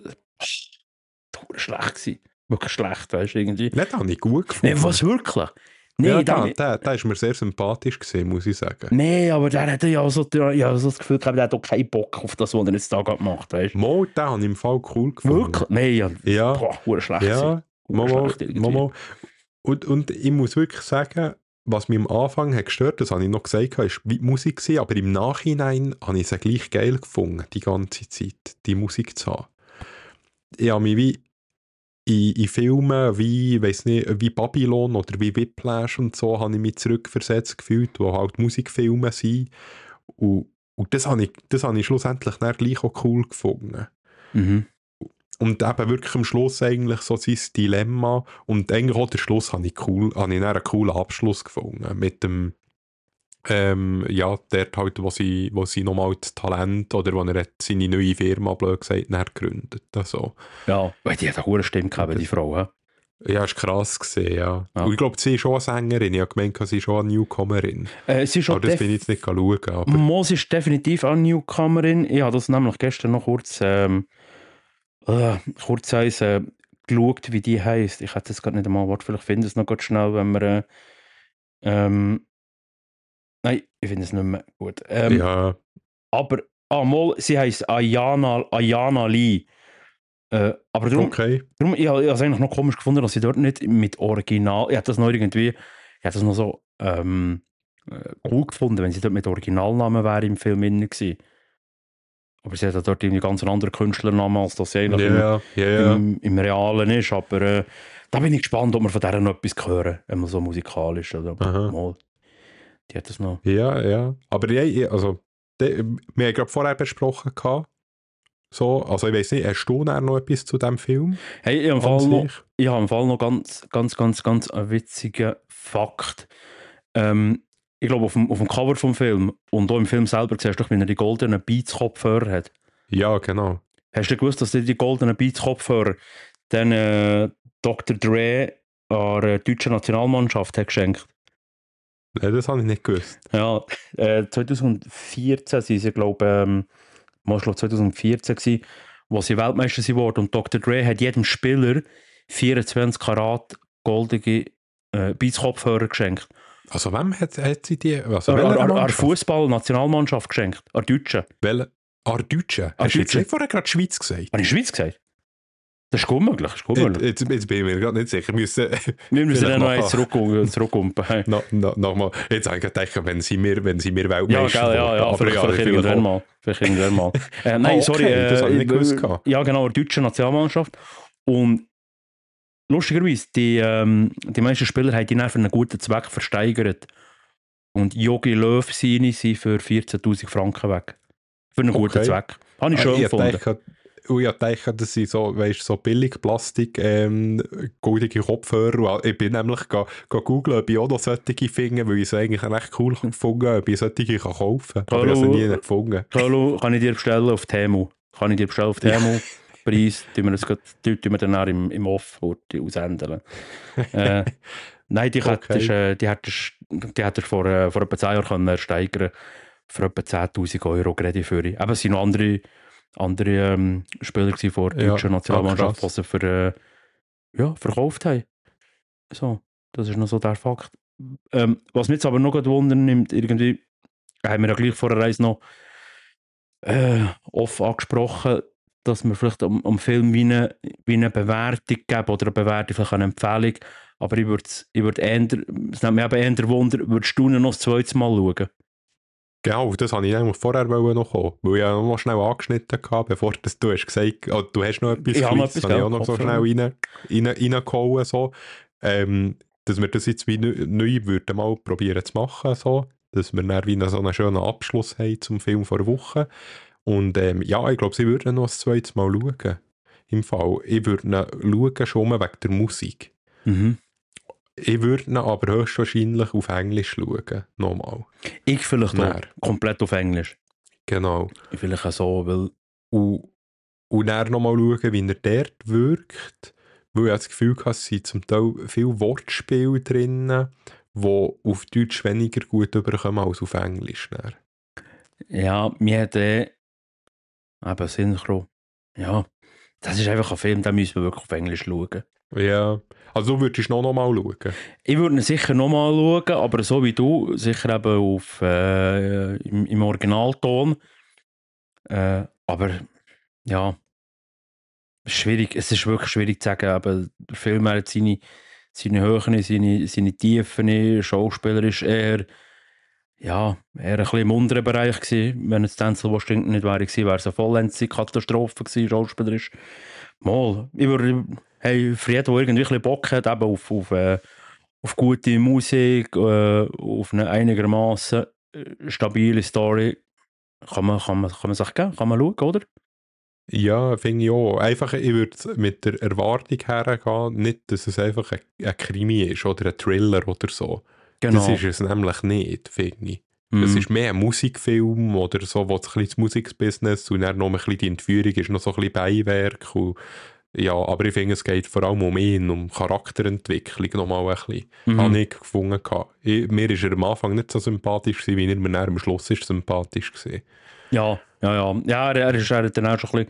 war schlecht gewesen. Wirklich schlecht, weißt du, irgendwie.
Das habe ich gut gefunden.
Nee, was wirklich? Nee,
ja, der ist mir sehr sympathisch gewesen, muss ich sagen.
Nee, aber der hat ja so das Gefühl gehabt, der hat auch keinen Bock auf das, was er jetzt da gemacht hat.
Mo, den habe ich im Fall cool gefunden.
Wirklich? Nein,
ja.
Boah, schlecht.
Ja, Mo. Und ich muss wirklich sagen, was mich am Anfang hat gestört, das habe ich noch gesagt, ist wie die Musik gewesen, aber im Nachhinein habe ich es gleich geil gefunden, die ganze Zeit, die Musik zu haben. Ich habe mich wie in Filmen wie Babylon oder wie Whiplash und so, habe ich mich zurückversetzt gefühlt, wo halt Musikfilme sind. Und das habe ich schlussendlich dann gleich auch cool gefunden.
Mhm.
Und eben wirklich am Schluss eigentlich so sein Dilemma. Und eigentlich auch der Schluss habe ich dann einen coolen Abschluss gefunden. Mit dem, dort halt, wo sie nochmal das Talent oder wo er seine neue Firma, blöd gesagt, gegründet. Also.
Ja, weil die hat eine hohe Stimme gehabt, die Frau. He?
Ja, das war krass gewesen, ja. Und ich glaube, sie ist schon eine Sängerin. Ich habe gemeint, sie ist schon eine Newcomerin.
Sie ist
aber das bin ich jetzt nicht schauen.
Aber sie ist definitiv eine Newcomerin. Ich habe das nämlich gestern noch kurz geschaut, wie die heisst. Ich hätte jetzt gerade nicht einmal Wort, vielleicht finde ich es noch ganz schnell, wenn wir... nein, ich finde es nicht mehr gut.
Ja.
Aber, mal, sie heisst Ayana Lee. Aber darum, ich habe es eigentlich noch komisch gefunden, dass sie dort nicht mit Original... Ich hätte das noch irgendwie... Ich hätte das noch so cool gefunden, wenn sie dort mit Originalnamen wäre im Film gewesen. Aber sie hat ja dort irgendwie ganz einen anderen Künstlernamen, als das sie eigentlich im Realen ist. Aber da bin ich gespannt, ob wir von der noch etwas hören, einmal so musikalisch. Oder mal. Die hat das noch.
Ja. Aber ja, also, wir haben gerade vorher besprochen, so, also ich weiss nicht, hast du noch etwas zu diesem Film?
Hey, ich habe im Fall noch ganz einen witzigen Fakt. Ich glaube, auf dem Cover vom Film und auch im Film selber siehst du, wie er die goldenen Beats-Kopfhörer hat.
Ja, genau.
Hast du gewusst, dass die goldenen Beats-Kopfhörer dann Dr. Dre an der deutschen Nationalmannschaft hat geschenkt?
Nein, das habe ich nicht gewusst.
Ja, 2014 sind sie, glaube ich, 2014 gewesen, wo sie Weltmeister wurden und Dr. Dre hat jedem Spieler 24 Karat goldige Beats-Kopfhörer geschenkt.
Also wem hat sie die?
Also an Fußball-Nationalmannschaft geschenkt, an Deutschen.
Welche? An Deutschen? Hast du jetzt vorher gerade Schweiz gesagt?
Habe ich Schweiz gesagt? Das ist unmöglich.
Jetzt bin ich mir gerade nicht sicher.
Wir müssen dann noch eins zurückkumpen.
Nochmal. Jetzt habe ich gedacht, wenn sie mir Weltmeister
ja, vielleicht irgendwann mal. Nein, sorry.
Das habe ich nicht gewusst.
Ja, genau, die deutsche Nationalmannschaft. Und lustigerweise, die meisten Spieler haben die dann für einen guten Zweck versteigert. Und Jogi Löw seine sind für 14'000 Franken weg. Für einen guten Zweck. Habe ich schön gefunden.
Ich dachte, das sind so billig Plastik, goldige Kopfhörer. Ich bin nämlich googeln, ob ich auch noch solche finde, weil ich es eigentlich recht cool gefunden habe, ob ich solche kaufen kann. Aber ich habe sie nie gefunden.
Kann ich dir bestellen auf Temu? Preis, tun wir dann auch im Off aussenden. Nein, die hättest du vor etwa 10 Jahren ersteigern können, für etwa 10'000 Euro gerade für. Aber es sind noch andere Spieler von der deutschen Nationalmannschaft, die sie verkauft haben. So, das ist noch so der Fakt. Was mich jetzt aber noch wundern nimmt, irgendwie haben wir ja gleich vor der Reise noch oft angesprochen, dass wir vielleicht am Film wie eine Bewertung geben oder eine Bewertung, vielleicht eine Empfehlung. Aber ich würde eher, es nimmt mich eben eher Wunder, würdest du noch das zweite Mal schauen?
Genau, das wollte ich eigentlich vorher noch kommen, weil ich ja noch schnell angeschnitten habe, bevor du hast gesagt, du hast noch etwas
Kleines,
das habe ich auch noch so schnell reingehauen, so, dass wir das jetzt wie neu würden mal probieren zu machen, so, dass wir dann wie so einen schönen Abschluss haben zum Film vor einer Woche. Und ja, ich glaube, sie würden noch das zweite Mal schauen. Im Fall. Ich würde schauen, schon mal wegen der Musik.
Mhm.
Ich würde ihn aber höchstwahrscheinlich auf Englisch schauen. Nochmal.
Ich vielleicht auch komplett auf Englisch.
Genau.
Ich vielleicht auch so, weil...
Und dann nochmal schauen, wie er dort wirkt. Weil ich das Gefühl habe, es sind zum Teil viele Wortspiele drin, die auf Deutsch weniger gut überkommen als auf Englisch. Dann.
Ja, mir hat eben Synchro. Ja, das ist einfach ein Film, den müssen wir wirklich auf Englisch schauen.
Ja, also du würdest noch mal schauen?
Ich würde ihn sicher noch mal schauen, aber so wie du, sicher eben auf, im Originalton. Aber ja, schwierig. Es ist wirklich schwierig zu sagen, aber der Film hat seine Höhen, seine Tiefen, Schauspieler ist eher ein bisschen im unteren Bereich gewesen. Wenn es Denzel Washington nicht wäre es eine vollendete Katastrophe gewesen, schauspielerisch. Mal, ich würde, für jeden, der irgendwie ein bisschen Bock hat, eben auf gute Musik, auf eine einigermaßen stabile Story, kann man sich geben, kann man schauen, oder?
Ja, finde ich auch. Einfach, ich würde mit der Erwartung hergehen, nicht, dass es einfach ein Krimi ist oder ein Thriller oder so. Genau. Das ist es nämlich nicht, finde ich. Es ist mehr ein Musikfilm oder so, wo es ein bisschen das Musikbusiness und dann noch ein bisschen die Entführung ist noch so ein bisschen Beiwerk. Und, ja, aber ich finde, es geht vor allem um ihn, um Charakterentwicklung nochmal ein bisschen. Habe ich gefunden. Mir ist er am Anfang nicht so sympathisch gewesen, wie er mir am Schluss ist sympathisch gewesen.
Ja, er hat dann auch schon ein bisschen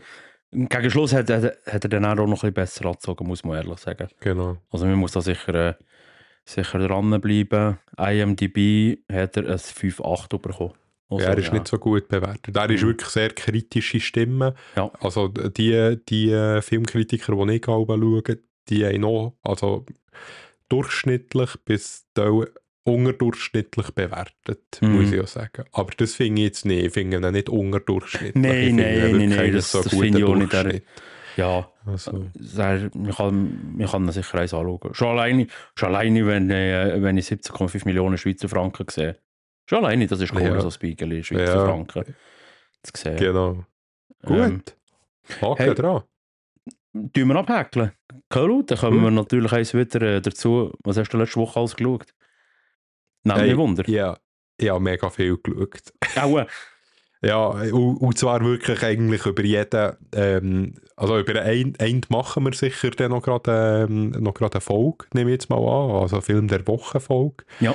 Gegen Schluss hat er dann auch noch ein bisschen besser angezogen, muss man ehrlich sagen.
Genau.
Also man muss da sicher dranbleiben. IMDb hat er ein 5,8 bekommen. Also,
er ist nicht so gut bewertet. Er ist wirklich sehr kritische Stimme.
Ja.
Also die Filmkritiker, die ich schaue, die haben noch durchschnittlich bis unterdurchschnittlich bewertet, muss ich auch sagen. Aber das finde ich jetzt nicht. Ich finde ihn nicht unterdurchschnittlich.
Nein, das finde ich auch nicht. Ja,
also.
Man kann sicher eins anschauen. Schon alleine wenn ich 17,5 Millionen Schweizer Franken sehe. Schon alleine, das ist cool, so ein Spiegel Schweizer Franken zu sehen.
Genau. Gut. Haken dran.
Tun wir abhäkeln. Cool, dann kommen wir natürlich eins wieder dazu. Was hast du letzte Woche alles geschaut? Nehmt mich Wunder.
Ja, ich habe mega viel geschaut.
Auch.
Ja, und zwar wirklich eigentlich über jeden, also über einen machen wir sicher dann noch gerade eine Folge, nehme ich jetzt mal an, also Film der Woche Folge.
Ja.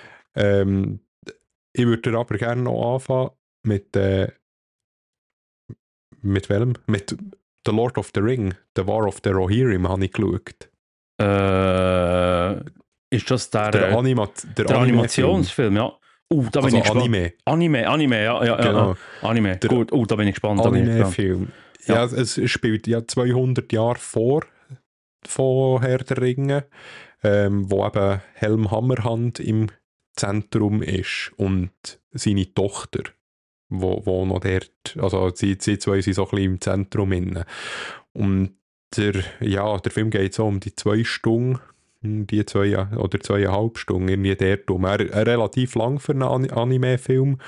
Ich würde aber gerne noch anfangen mit welchem? Mit The Lord of the Ring, The War of the Rohirrim habe ich geschaut.
Ist das der
Animationsfilm?
Ja. Da bin ich gespannt. Anime, ja.
Genau.
Anime, gut. Da bin ich gespannt.
Anime-Film. Ja, es spielt ja 200 Jahre vor Herr der Ringe, wo eben Helm Hammerhand im Zentrum ist und seine Tochter, wo noch dort, also sie zwei sind so ein bisschen im Zentrum inne. Und der Film geht so um die 2 Stunden, die 2 oder 2,5 Stunden, irgendwie dort um. Er relativ lang für einen Anime-Film.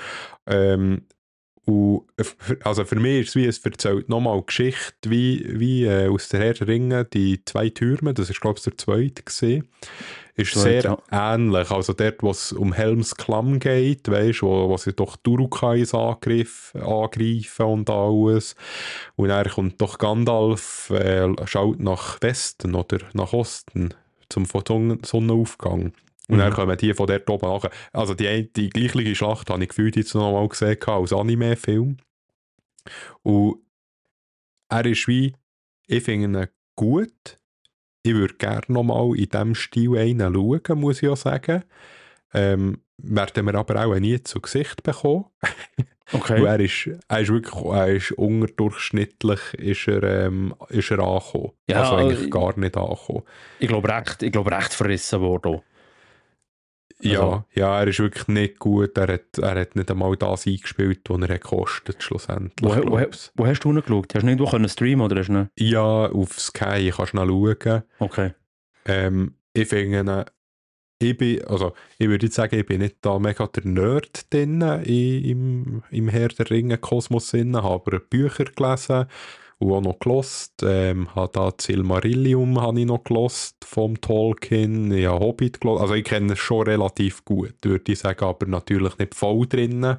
Und also für mich ist es wie, es erzählt nochmal Geschichte, wie aus der Herr der Ringe, die 2 Türme, das ist glaube ich der zweite gesehen, ist sehr ähnlich. Also dort, wo es um Helms Klamm geht, weißt, wo sie doch die Urukais angreifen und alles. Und dann kommt doch Gandalf, schaut nach Westen oder nach Osten zum Sonnenaufgang. Und dann kommen die von dort oben nach. Also die gleiche Schlacht habe ich gefühlt jetzt noch mal gesehen als Anime-Film. Und er ist wie, ich finde ihn gut. Ich würde gerne noch mal in diesem Stil einen schauen, muss ich auch sagen. Werden wir aber auch nie zu Gesicht bekommen.
Okay.
Und er ist unterdurchschnittlich ist er angekommen.
Ja,
also eigentlich gar nicht angekommen.
Ich glaube recht verrissen worden.
Ja, er ist wirklich nicht gut. Er hat nicht einmal das eingespielt, was er gekostet schlussendlich.
Wo hast du ihn geschaut? Hast du nicht streamen oder hast du nicht?
Ja, auf Sky kannst du schauen.
Okay.
Ich finde, ich würde jetzt sagen, ich bin nicht da mega der Nerd drin im Herr der Ringe Kosmos drin, habe aber Bücher gelesen und auch noch gelost. Habe da Silmarillium habe ich noch gelost vom Tolkien, ich habe Hobbit gelost. Also ich kenne es schon relativ gut, würde ich sagen, aber natürlich nicht voll drin.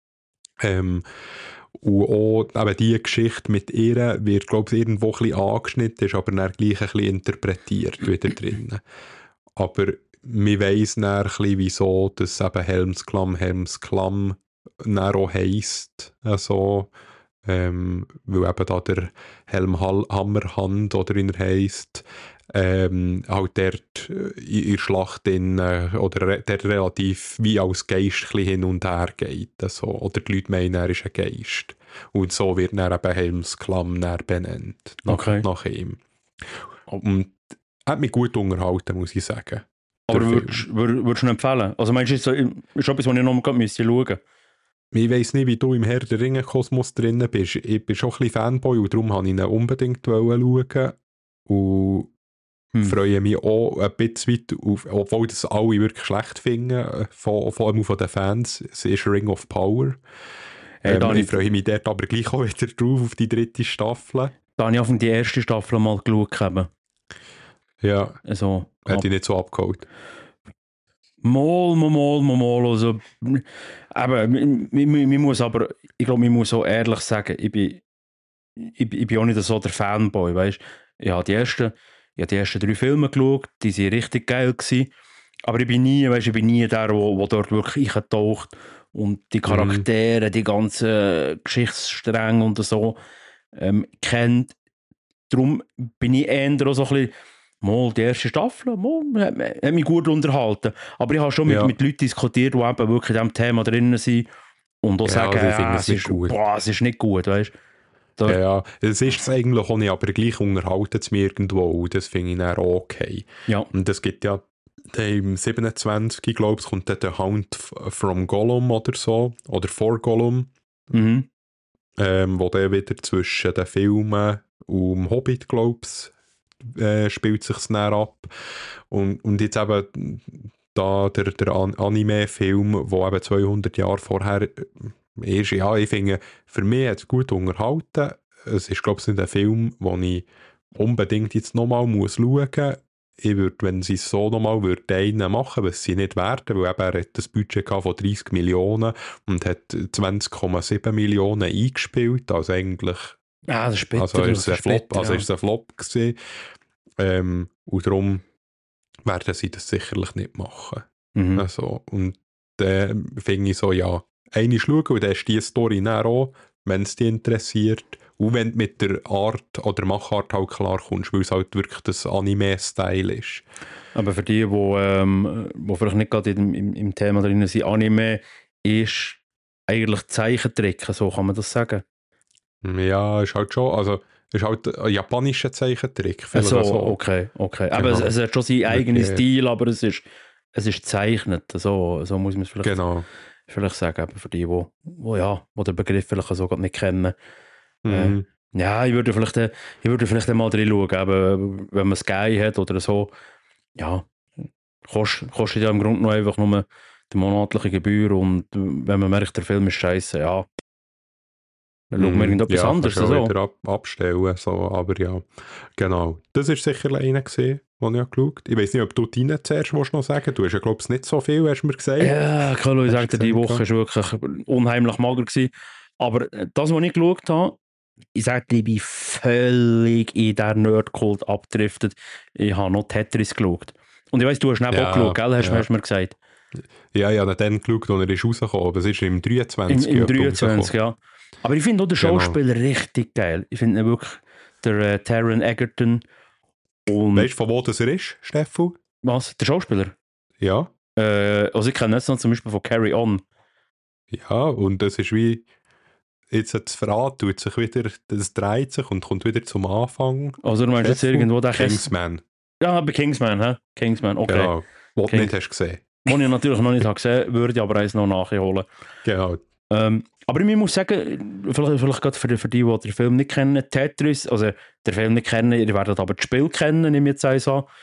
Und auch eben die Geschichte mit ihr wird, glaube ich, irgendwo ein bisschen angeschnitten, ist aber dann gleich ein bisschen interpretiert wieder drin. Aber man weiss dann ein bisschen, wieso das eben Helmsklamm dann auch heisst. Also, weil eben da der Helm Hammerhand, oder wie er heisst, halt dort in der Schlacht oder der relativ wie als Geist hin und her geht. Also. Oder die Leute meinen, er ist ein Geist. Und so wird er eben Helmsklamm benannt. Nach ihm. Und hat mich gut unterhalten, muss ich sagen.
Aber würdest du ihn empfehlen? Also meinst du, ist etwas, was ich noch mal schauen müsste?
Ich weiss nicht, wie du im Herr der Ringe-Kosmos drin bist. Ich bin schon ein bisschen Fanboy und darum wollte ich ihn unbedingt schauen. Und freue mich auch ein bisschen auf, obwohl das alle wirklich schlecht finden, vor allem von den Fans. Es ist Ring of Power. Ich freue mich dort aber gleich auch wieder drauf, auf die 3. Staffel.
Da habe ich auf die 1. Staffel mal geschaut.
Ja,
also,
hat dich nicht so abgeholt.
Mal. Also, man muss aber, ich glaube, man muss auch ehrlich sagen, ich bin auch nicht so der Fanboy, weißt? Ich habe die ersten 3 Filme geschaut, die waren richtig geil gewesen. Aber ich bin nie der, der dort wirklich eintaucht und die Charaktere, die ganzen Geschichtsstränge und so. kennt. Darum bin ich eher auch so ein bisschen, mal die erste Staffel, hat mich gut unterhalten. Aber ich habe schon mit Leuten diskutiert, die eben wirklich in diesem Thema drin sind und auch sagen, es ist nicht gut, weißt du?
Ja, es ist es eigentlich auch nicht, aber gleich unterhalten es mir irgendwo und das finde ich dann auch okay.
Ja.
Und es gibt ja im 27, glaube ich, kommt dann der Hound from Gollum oder so, oder for Gollum, wo dann wieder zwischen den Filmen und dem Hobbit, glaube ich, spielt sich dann ab. Und jetzt eben da der Anime-Film, der eben 200 Jahre vorher ist, ja, ich finde, für mich hat es gut unterhalten. Es ist, glaube ich, nicht ein Film, den ich unbedingt jetzt nochmal schauen muss. Ich würde, wenn sie es so nochmal einen machen, was sie nicht werden, weil eben er hat das Budget von 30 Millionen und hat 20,7 Millionen eingespielt, also eigentlich
das ist bitter,
also ist es ein Flop gewesen. Und darum werden sie das sicherlich nicht machen. Also, und dann finde ich so, ja, eine schauen und dann ist die Story dann auch, wenn es dich interessiert. Und wenn du mit der Art oder Machart halt klar kommst, weil es halt wirklich das Anime-Style ist.
Aber für die, die vielleicht nicht gerade im Thema drin sind, Anime ist eigentlich Zeichentrick, so kann man das sagen.
Ja, ist halt schon, also ist halt ein japanischer Zeichentrick.
So. Okay. Genau. Aber es hat schon seinen eigenen Stil, aber es ist gezeichnet, so muss man es vielleicht sagen, aber für die, die den Begriff vielleicht so nicht kennen. Ja, ich würde vielleicht mal drin schauen, aber wenn man Sky hat oder so, ja, kostet ja im Grunde noch einfach nur die monatliche Gebühr und wenn man merkt, der Film ist scheiße, ja, dann schauen wir irgendetwas anderes.
Ja, wieder abstellen, so, aber ja, genau. Das war sicher einer gewesen, den ich geschaut habe. Ich weiss nicht, ob du deinen zuerst noch sagen willst. Du hast ja, glaube ich, nicht so viel, hast du mir gesagt.
Ja, Carlo, ich sagte, die Woche war wirklich unheimlich mager gewesen. Aber das, was ich geschaut habe, ich sagte, ich bin völlig in der Nerd-Kult abgedriftet. Ich habe noch Tetris geschaut. Und ich weiss, du hast nicht auch geschaut, gell? Hast du mir gesagt.
Ja, ich habe dann geschaut, als er rausgekommen ist. Aber es ist im 23.
Im 23, ja. Aber ich finde auch den Schauspieler richtig geil. Ich finde wirklich der Taron Egerton.
Weißt du, von wo das er ist, Stefan?
Was? Der Schauspieler?
Ja.
Also ich kenne das noch zum Beispiel von Carry On.
Ja, und das ist wie... Jetzt das Verrat tut sich wieder, das dreht sich und kommt wieder zum Anfang.
Also du meinst jetzt irgendwo den
Kingsman.
Ja, bei Kingsman, hä? Kingsman, okay.
Genau, was du nicht hast gesehen.
Was ich natürlich noch nicht gesehen habe, würde ich aber eins noch nachholen.
Genau.
Aber ich muss sagen, vielleicht gerade für die den Film nicht kennen, Tetris, also den Film nicht kennen, ihr werdet aber das Spiel kennen, nehme ich jetzt eins an.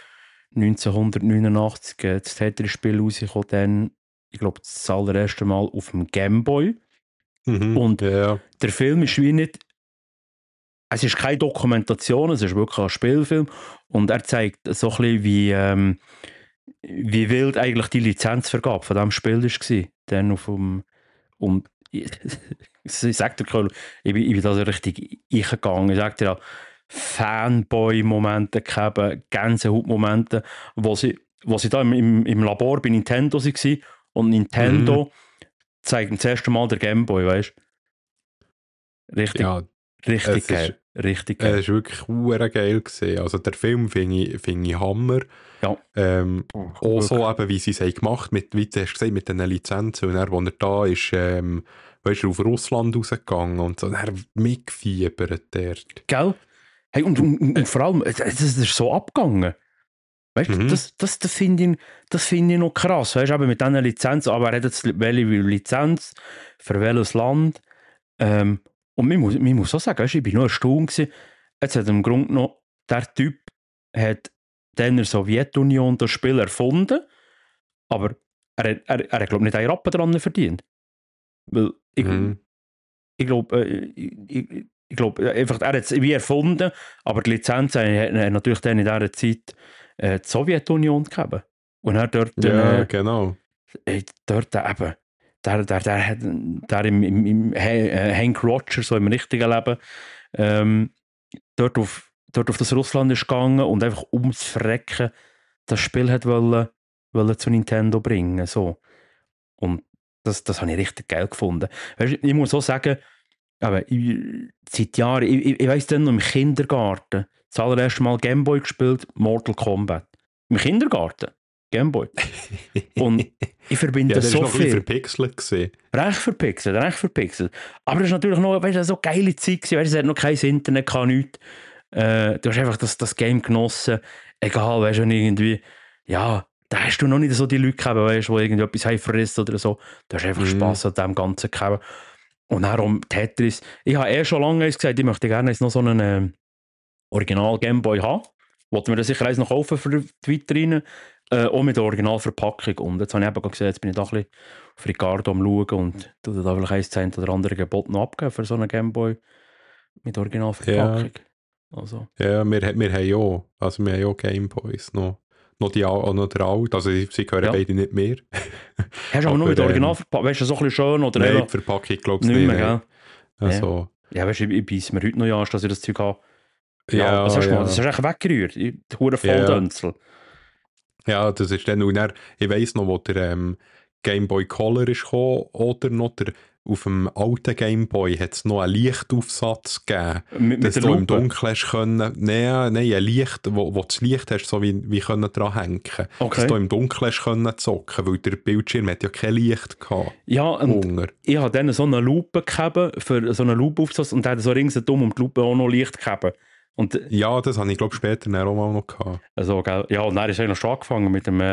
1989 das Tetris-Spiel rausgekommen, dann, ich glaube, das allererste Mal auf dem Gameboy. Und der Film ist wie nicht, es ist keine Dokumentation, es ist wirklich ein Spielfilm und er zeigt so ein bisschen, wie wild eigentlich die Lizenzvergabe von diesem Spiel war. Dann auf dem, und ich sage dir, ich bin da so richtig eingegangen. Ich sage dir ja, Fanboy-Momente gehabt, Gänsehaut-Momente, wo sie da im Labor bei Nintendo waren und Nintendo zeigt das erste Mal der Gameboy, weißt du? Richtig geil. Richtig geil.
Es war wirklich sehr geil gewesen. Also der Film finde ich Hammer.
Ja.
Auch so eben, wie sie es gemacht haben, wie du hast gesagt, mit diesen Lizenzen. Und dann, als er da ist, weißt du, auf Russland rausgegangen und so, dann mitgefiebert dort.
Gell? Hey, und vor allem, das ist so abgegangen. Weißt du, das finde ich noch krass. Weißt du, eben mit diesen Lizenzen, aber er hat jetzt welche Lizenz für welches Land. Und man muss auch sagen, weißt, ich war noch erstaunt gewesen. Jetzt hat im Grunde noch, der Typ hat dann in der Sowjetunion das Spiel erfunden, aber er hat glaube ich, nicht einen Rappen dran verdient. Weil ich glaube, einfach, er hat es wie erfunden, aber die Lizenz hat natürlich dann in dieser Zeit die Sowjetunion gegeben. Und er dort...
genau.
Dort eben... Der im Hank Roger, so im richtigen Leben, dort auf das Russland ist gegangen und einfach ums Verrecken das Spiel hat wollen zu Nintendo bringen. So. Und das habe ich richtig geil gefunden. Weißt, ich muss auch sagen, Aber seit Jahren, ich weiss dann noch im Kindergarten, das allererste Mal Gameboy gespielt, Mortal Kombat. Im Kindergarten, Gameboy. Und ich verbinde
das
so
noch
viel.
Verpixelt gesehen.
Recht verpixelt. Aber das war natürlich noch, weißt du, so geile Zeit gewesen, weißt du, es hat noch kein Internet, nichts. Du hast einfach das Game genossen, egal, weißt du, irgendwie, ja, da hast du noch nicht so die Leute gehabt, weißt du, die irgendwie etwas haben verrissen oder so. Du hast einfach Spass an dem Ganzen gehabt. Und dann um Tetris. Ich habe schon lange gesagt, ich möchte gerne noch so einen Original Gameboy haben. Wollte mir das sicher eins noch kaufen für die Vitrine. Auch mit der Originalverpackung. Und jetzt habe ich eben gesehen, jetzt bin ich da ein bisschen auf Ricardo am Schauen und tue da vielleicht 1 Cent oder andere Gebot noch abgeben für so einen Gameboy mit Originalverpackung.
Ja,
also.
Ja, wir haben ja Gameboys noch der alte, also sie gehören beide nicht mehr.
Hast du aber nur mit Originalverpackung, weißt du, so ein bisschen schön? Oder
nein, die Verpackung glaube ich nicht mehr. Also.
Ja, weißt du, ich beiße mir heute noch an, dass ich das Zeug habe.
Ja,
was hast du mal? Das ist echt weggerührt. Die Hure Volldönzel.
Ja, das ist dann, und ich weiss noch, wo der Game Boy Color ist gekommen, oder noch auf dem alten Game Boy hat es noch einen Lichtaufsatz gegeben, dass du im Dunkeln hast können, nein, ein Licht, wo das Licht hast, so wie können dran hängen, dass du im Dunkeln hast können zocken, weil der Bildschirm hat ja kein Licht gehabt.
Ja, und ich habe dann so eine Lupe gehabt, für so einen Lupe-Aufsatz, und der hat so ringsherum um die Lupe auch noch Licht gehabt. Und,
ja, das habe ich glaube später auch mal noch gehabt.
Also, ja, und dann ist eigentlich schon angefangen mit dem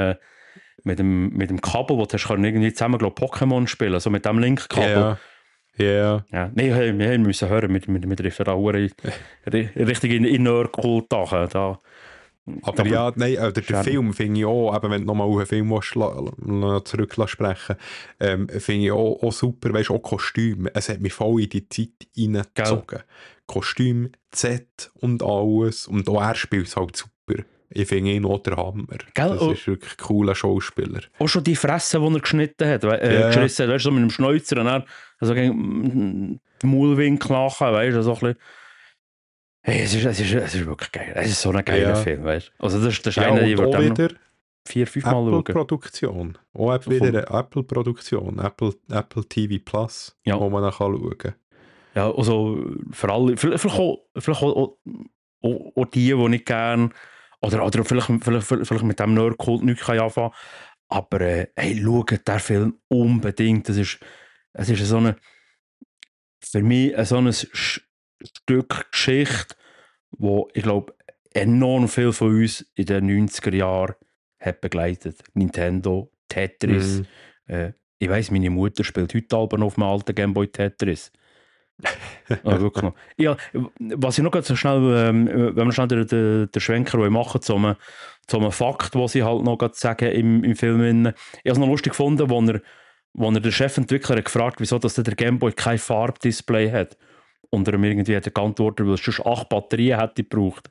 Kabel, wo du hast irgendwie zusammen, glaube Pokémon spielen, so mit dem Link-Kabel.
Ja.
Nein, wir müssen hören mit Referatoren richtig in Nerdkult da.
Aber ja, nein, der Film finde ich auch, eben wenn du nochmal auf einen Film zurücksprechen finde ich auch super, weißt du, auch Kostüme. Es hat mich voll in die Zeit reingezogen. Kostüm, Z und alles. Und auch er spielt es halt super. Ich finde ihn auch der Hammer. Das ist wirklich ein cooler Schauspieler. Auch
schon die Fresse, die er geschnitten hat. Weißt du, so mit dem Schnäuzer und dann also gegen den Maulwinkel nachher, weißt du, so ein bisschen. Hey, es ist wirklich geil. Es ist so ein geiler Film, weißt du. Also das ist einer, die wird dann 4-5 Mal schauen.
Apple-Produktion. Auch wieder eine Apple-Produktion. Apple TV Plus, wo man dann schauen kann.
Ja, also für alle, vielleicht auch die nicht gerne, oder vielleicht mit dem Nerdkult nichts anfangen kann. Aber hey, schaut den Film unbedingt. Es ist so eine, für mich so ein Stück Geschichte, wo ich glaube, enorm viel von uns in den 90er Jahren hat begleitet. Nintendo, Tetris. Ich weiss, meine Mutter spielt heute noch auf dem alten Gameboy Tetris. Wirklich noch. Ja, was ich noch so schnell, wenn wir schnell den Schwenker machen zu einem Fakt, den sie halt noch sagen im Film. Ich habe es noch lustig gefunden, wo er den Chefentwickler gefragt, wieso dass der Gameboy kein Farbdisplay hat. Und er irgendwie hat geantwortet, weil es schon 8 Batterien hätte gebraucht.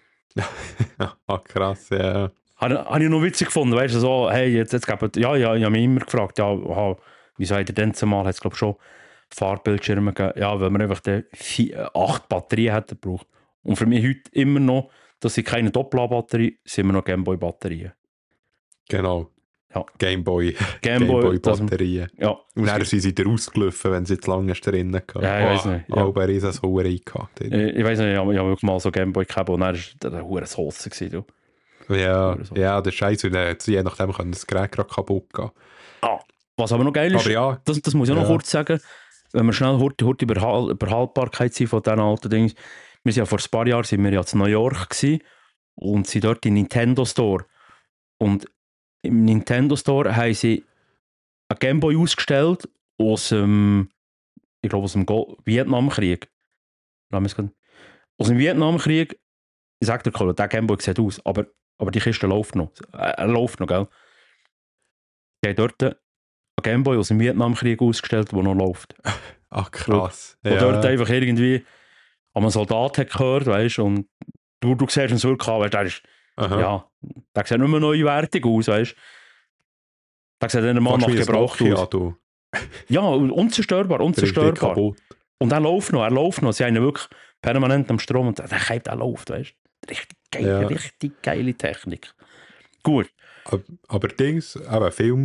Krass, ja.
Habe ich noch witzig gefunden, weißt du, so, hey, jetzt geben, ich habe mich immer gefragt, wieso hat er denn zumal, hat es glaube schon Farbbildschirme gegeben, weil man einfach 8 Batterien hätte gebraucht. Und für mich heute immer noch, dass sie keine Doppler-Batterie, sind immer noch Gameboy-Batterien.
Genau.
Ja.
Gameboy-Batterien.
Ja.
Und dann sind sie wieder rausgelaufen, wenn sie zu lange drin hatten.
Ja, ich weiß nicht.
Aber er ist eine Sauerei gehabt.
Ich weiß nicht, ich habe wirklich mal so Gameboy gehabt und dann war das eine Hose gewesen.
Ja, der Scheiß, je nachdem kann das Gerät gerade kaputt gehen.
Was aber noch geil ist, das muss ich auch noch kurz sagen, wenn wir schnell über Haltbarkeit sind von diesen alten Dingen. Wir sind ja vor ein paar Jahren in New York gewesen und sind dort im Nintendo Store. Und im Nintendo Store haben sie einen Gameboy ausgestellt aus dem Vietnamkrieg. Aus dem Vietnamkrieg, ich sage dir, der Gameboy sieht aus, aber die Kiste läuft noch. Er läuft noch, gell? Die haben dort einen Gameboy aus dem Vietnamkrieg ausgestellt, der noch läuft.
Ach, krass.
Und dort einfach irgendwie an einen Soldat hat gehört, weißt du, und du siehst ihn wirklich an, weil der ist, der sieht nicht mehr neuwertig aus, weißt du. Der sieht einen Mann nach gebraucht aus. Ja, unzerstörbar. Und er läuft noch. Sie haben ihn wirklich permanent am Strom und der läuft, weißt du. Richtig geile Technik. Gut.
Aber Dings, eben Film,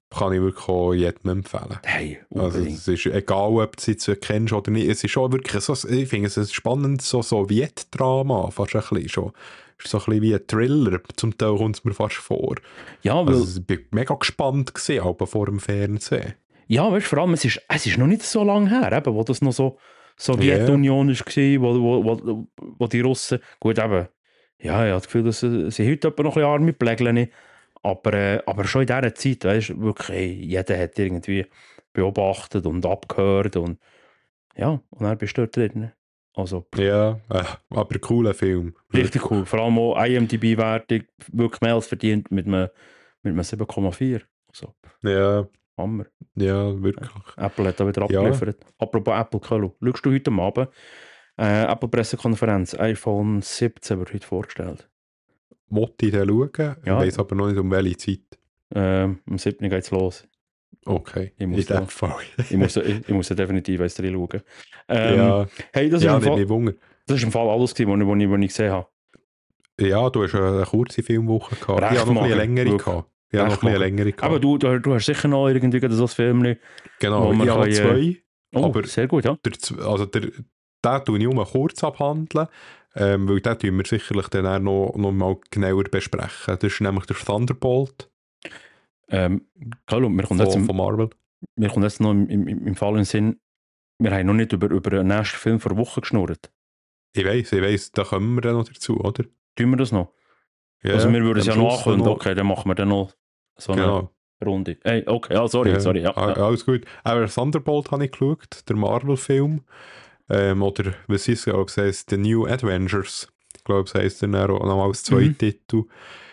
kann ich wirklich auch jedem empfehlen.
Hey,
also es ist egal, ob du sie jetzt kennst oder nicht, es ist schon wirklich so, ich finde es ein spannendes so Sowjetdrama, fast ein bisschen schon. Es ist so ein bisschen wie ein Thriller, zum Teil kommt es mir fast vor.
Ja, weil,
also ich war mega gespannt gewesen, aber vor dem Fernsehen.
Ja, weißt du, vor allem, es ist noch nicht so lange her, eben, wo das noch so Sowjetunion war, wo die Russen, gut eben, ja, ich habe das Gefühl, dass sie heute noch ein bisschen Arme plägeln, aber schon in dieser Zeit, weißt du, wirklich, jeder hat irgendwie beobachtet und abgehört und ja, und dann bist du dort drin. Also,
ja, aber cooler Film.
Richtig cool, vor allem auch IMDb-Wertung, wirklich mehr als verdient mit einem 7,4. So.
Ja.
Hammer.
Ja, wirklich.
Apple hat da wieder abgeliefert. Ja. Apropos Apple, Carlo, schaust du heute Abend Apple-Pressekonferenz, iPhone 17 wird heute vorgestellt.
Wollte ich dann schauen, ich weiss aber noch nicht, um welche Zeit.
Am 7. geht es los.
Okay,
ich muss ja definitiv eins drin schauen.
Ja,
hey, das ist im Fall alles, was ich gesehen habe.
Ja, du hast eine kurze Filmwoche gehabt. Ich habe noch eine längere gehabt.
Aber du hast sicher noch irgendwie so ein Film.
Genau, ich habe zwei.
Aber sehr gut, ja.
Den tue ich nur kurz abhandeln, weil den tun wir sicherlich dann auch noch mal genauer besprechen. Das ist nämlich der Thunderbolt.
Carlo, von
Marvel.
Mir kommt jetzt noch im Fall in den Sinn, wir haben noch nicht über den nächsten Film vor Woche geschnurrt.
Ich weiss, da kommen wir dann noch dazu, oder?
Tun wir das noch? Ja, also wir würden es ja noch ankündigen, okay, dann machen wir dann noch so eine Runde. Hey, okay, sorry. Ja.
Alles gut. Aber Thunderbolt habe ich geschaut, der Marvel-Film. Oder was ist es, glaube ich, The New Avengers. Ich glaube, es heisst dann auch noch als Zweititel.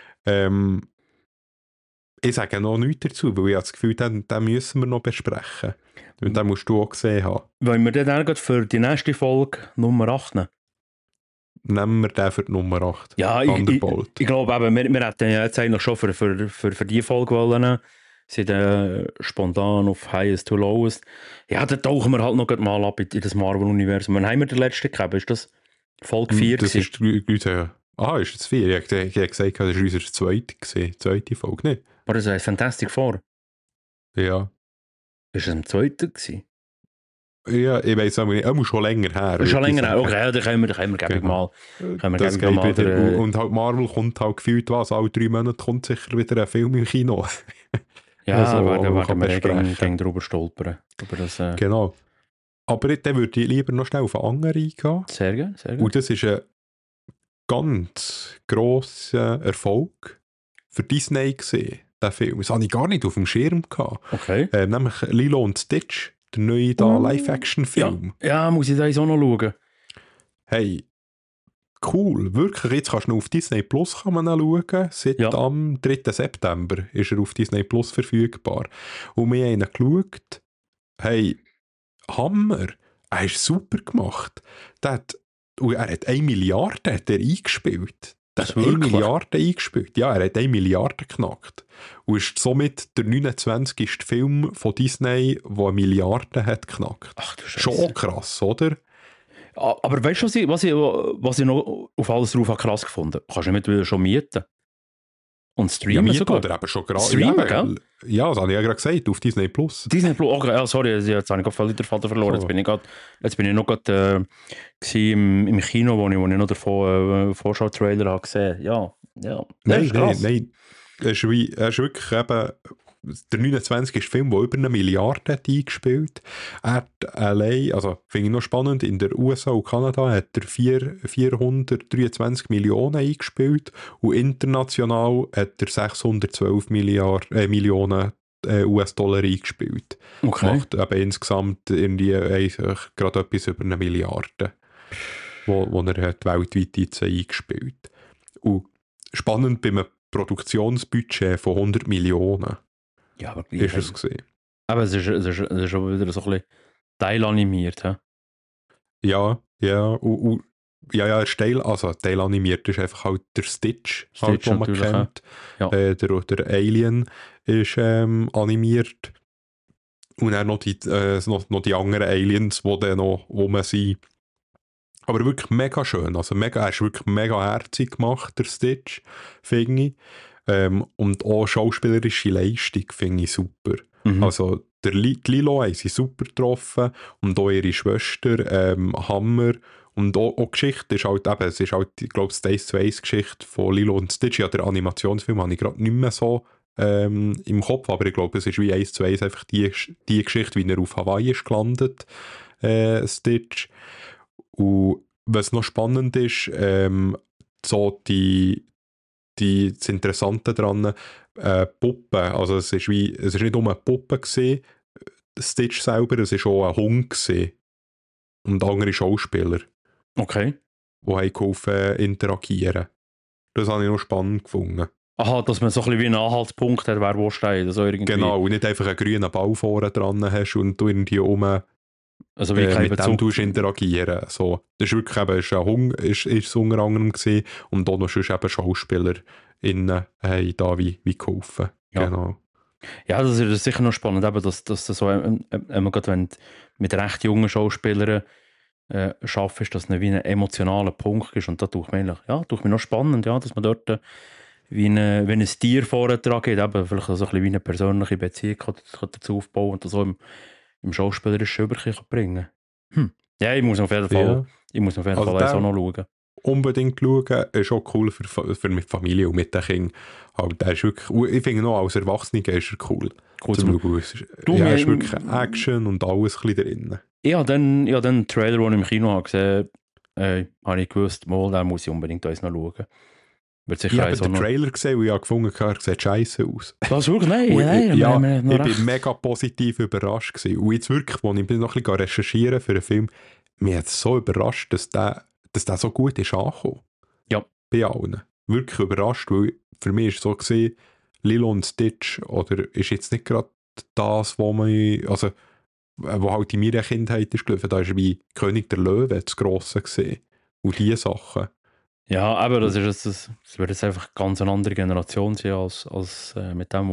Ich sage noch nichts dazu, weil ich habe das Gefühl, den müssen wir noch besprechen. Und den musst du auch gesehen haben.
Wollen wir den für die nächste Folge Nummer 8 nehmen?
Nehmen wir den für die Nummer 8.
Ja, ich glaube eben, wir hätten ja jetzt eigentlich schon für die Folge wollen. Sind spontan auf Highest to Lowest. Ja, dann tauchen wir halt noch mal ab in das Marvel-Universum. Wann haben wir den letzten gehabt? Ist das Folge 4?
Das ist ist es 4? Ich habe gesagt, das war unsere zweite Folge, nicht?
War das ein Fantastic Four?
Ja.
Ist es am 2. gewesen?
Ja, ich weiss auch nicht. Er muss schon länger her.
Schon länger her? Okay, dann können wir mal.
Und halt Marvel kommt halt gefühlt was. Alle 3 Monate kommt sicher wieder ein Film im Kino.
Ja, also, werden wir gegen drüber stolpern.
Genau. Aber dann würde ich lieber noch schnell auf einen anderen eingehen.
Sehr gut.
Und das ist ein ganz grosser Erfolg für Disney gesehen, der Film. Das hatte ich gar nicht auf dem Schirm gehabt.
Okay.
Nämlich Lilo und Stitch, der neue Live-Action-Film.
Ja, muss ich da auch noch schauen.
Hey, cool, wirklich. Jetzt kannst du noch auf Disney Plus schauen. Seit am 3. September ist er auf Disney Plus verfügbar. Und wir haben ihn geschaut. Hey, Hammer. Er ist super gemacht. Er hat 1 Milliarde eingespielt. Er hat 1 Milliarde eingespielt. Ja, er hat 1 Milliarde geknackt. Und ist somit der 29. Film von Disney, der 1 Milliarde hat geknackt.
Ach du Scheiße.
Schon krass, oder?
Aber weißt du, was ich noch auf alles drauf habe krass gefunden? Kannst du mittlerweile schon mieten? Und streamen sogar?
Oder eben schon gerade.
Streamen, gell?
Ja, das habe ich ja gerade gesagt, auf Disney Plus.
Disney Plus, okay, sorry, jetzt habe ich völlig den Faden verloren. Jetzt bin ich noch gerade im Kino, wo ich noch den Vorschau-Trailer habe gesehen. Ja.
Nein. Er ist wirklich eben der 29. Film, der über 1 Milliarde hat eingespielt. Er hat allein, also finde ich noch spannend, in der USA und Kanada hat er 423 Millionen eingespielt und international hat er 612 Millionen US-Dollar eingespielt.
Okay.
Macht eben insgesamt irgendwie gerade etwas über 1 Milliarde, wo er hat weltweit jetzt eingespielt. Und spannend bei einem Produktionsbudget von 100 Millionen.
Ja, aber
ist es gesehen.
Aber es ist schon wieder so ein bisschen teilanimiert, he?
Ja. Er ist teilanimiert ist einfach halt der Stitch halt, den man kennt. Ja. Der Alien ist animiert. Und dann noch die anderen Aliens, die dann noch rum sind. Aber wirklich mega schön. Also er ist wirklich mega herzig gemacht, der Stitch, finde ich. Und auch schauspielerische Leistung finde ich super. Also die Lilo haben sie super getroffen und auch ihre Schwester, Hammer. Und auch die Geschichte ist halt eben, es ist halt, ich glaube, die 1:1-Geschichte von Lilo und Stitch. Ja, der Animationsfilm habe ich gerade nicht mehr so im Kopf, aber ich glaube, es ist wie 1:1 einfach die Geschichte, wie er auf Hawaii ist gelandet, Stitch. Und was noch spannend ist, so das Interessante daran, Puppen, also es ist nicht nur eine Puppe gewesen, Stitch selber, es war auch ein Hund gewesen. Und andere Schauspieler.
Okay.
Die haben geholfen interagieren. Das habe ich noch spannend gefunden.
Aha, dass man so ein bisschen wie einen Anhaltspunkt hat, wer wo steht. Also irgendwie.
Genau, und nicht einfach einen grünen Ball vorne dran hast und du irgendwie
also wie
mit dem interagieren. So, das ist wirklich eben, ist unter anderem gewesen, und auch noch sonst eben SchauspielerInnen haben da wie geholfen.
Ja.
Genau.
Ja, das ist sicher noch spannend, eben, dass das so, gerade wenn du mit recht jungen Schauspielern schaffst, dass es wie ein emotionaler Punkt ist. Und da tue ich mir noch spannend, ja, dass man dort wie ein Tier vortragen geht, eben vielleicht so ein bisschen wie eine persönliche Beziehung kann dazu aufbauen und das so im schauspielerischen Überblick bringen. Ja, ich muss auf jeden Fall, auch noch schauen.
Unbedingt schauen, ist auch cool für mit Familie und mit den Kindern. Aber der ist wirklich, ich finde noch, als Erwachsene ist er cool. Zum Schauen. Es ist wirklich Action und alles ein bisschen drin.
Ich habe den Trailer, den ich im Kino habe gesehen habe ich gewusst, da muss ich unbedingt uns noch schauen.
Ich habe den Trailer gesehen und ich habe gefunden, er sieht scheiße aus.
Was wirklich? Nein,
ich bin mega positiv überrascht gewesen. Und jetzt wirklich, als ich noch ein bisschen recherchieren für einen Film, mich hat es so überrascht, dass der so gut ist angekommen.
Ja.
Bei allen. Wirklich überrascht, weil für mich war es so gewesen, Lilo und Stitch, oder ist jetzt nicht gerade das, wo halt in meiner Kindheit ist gelaufen, da ist wie König der Löwe das Grosse gesehen. Und diese Sachen.
Ja, aber das wird jetzt einfach ganz eine andere Generation sein als mit dem, wo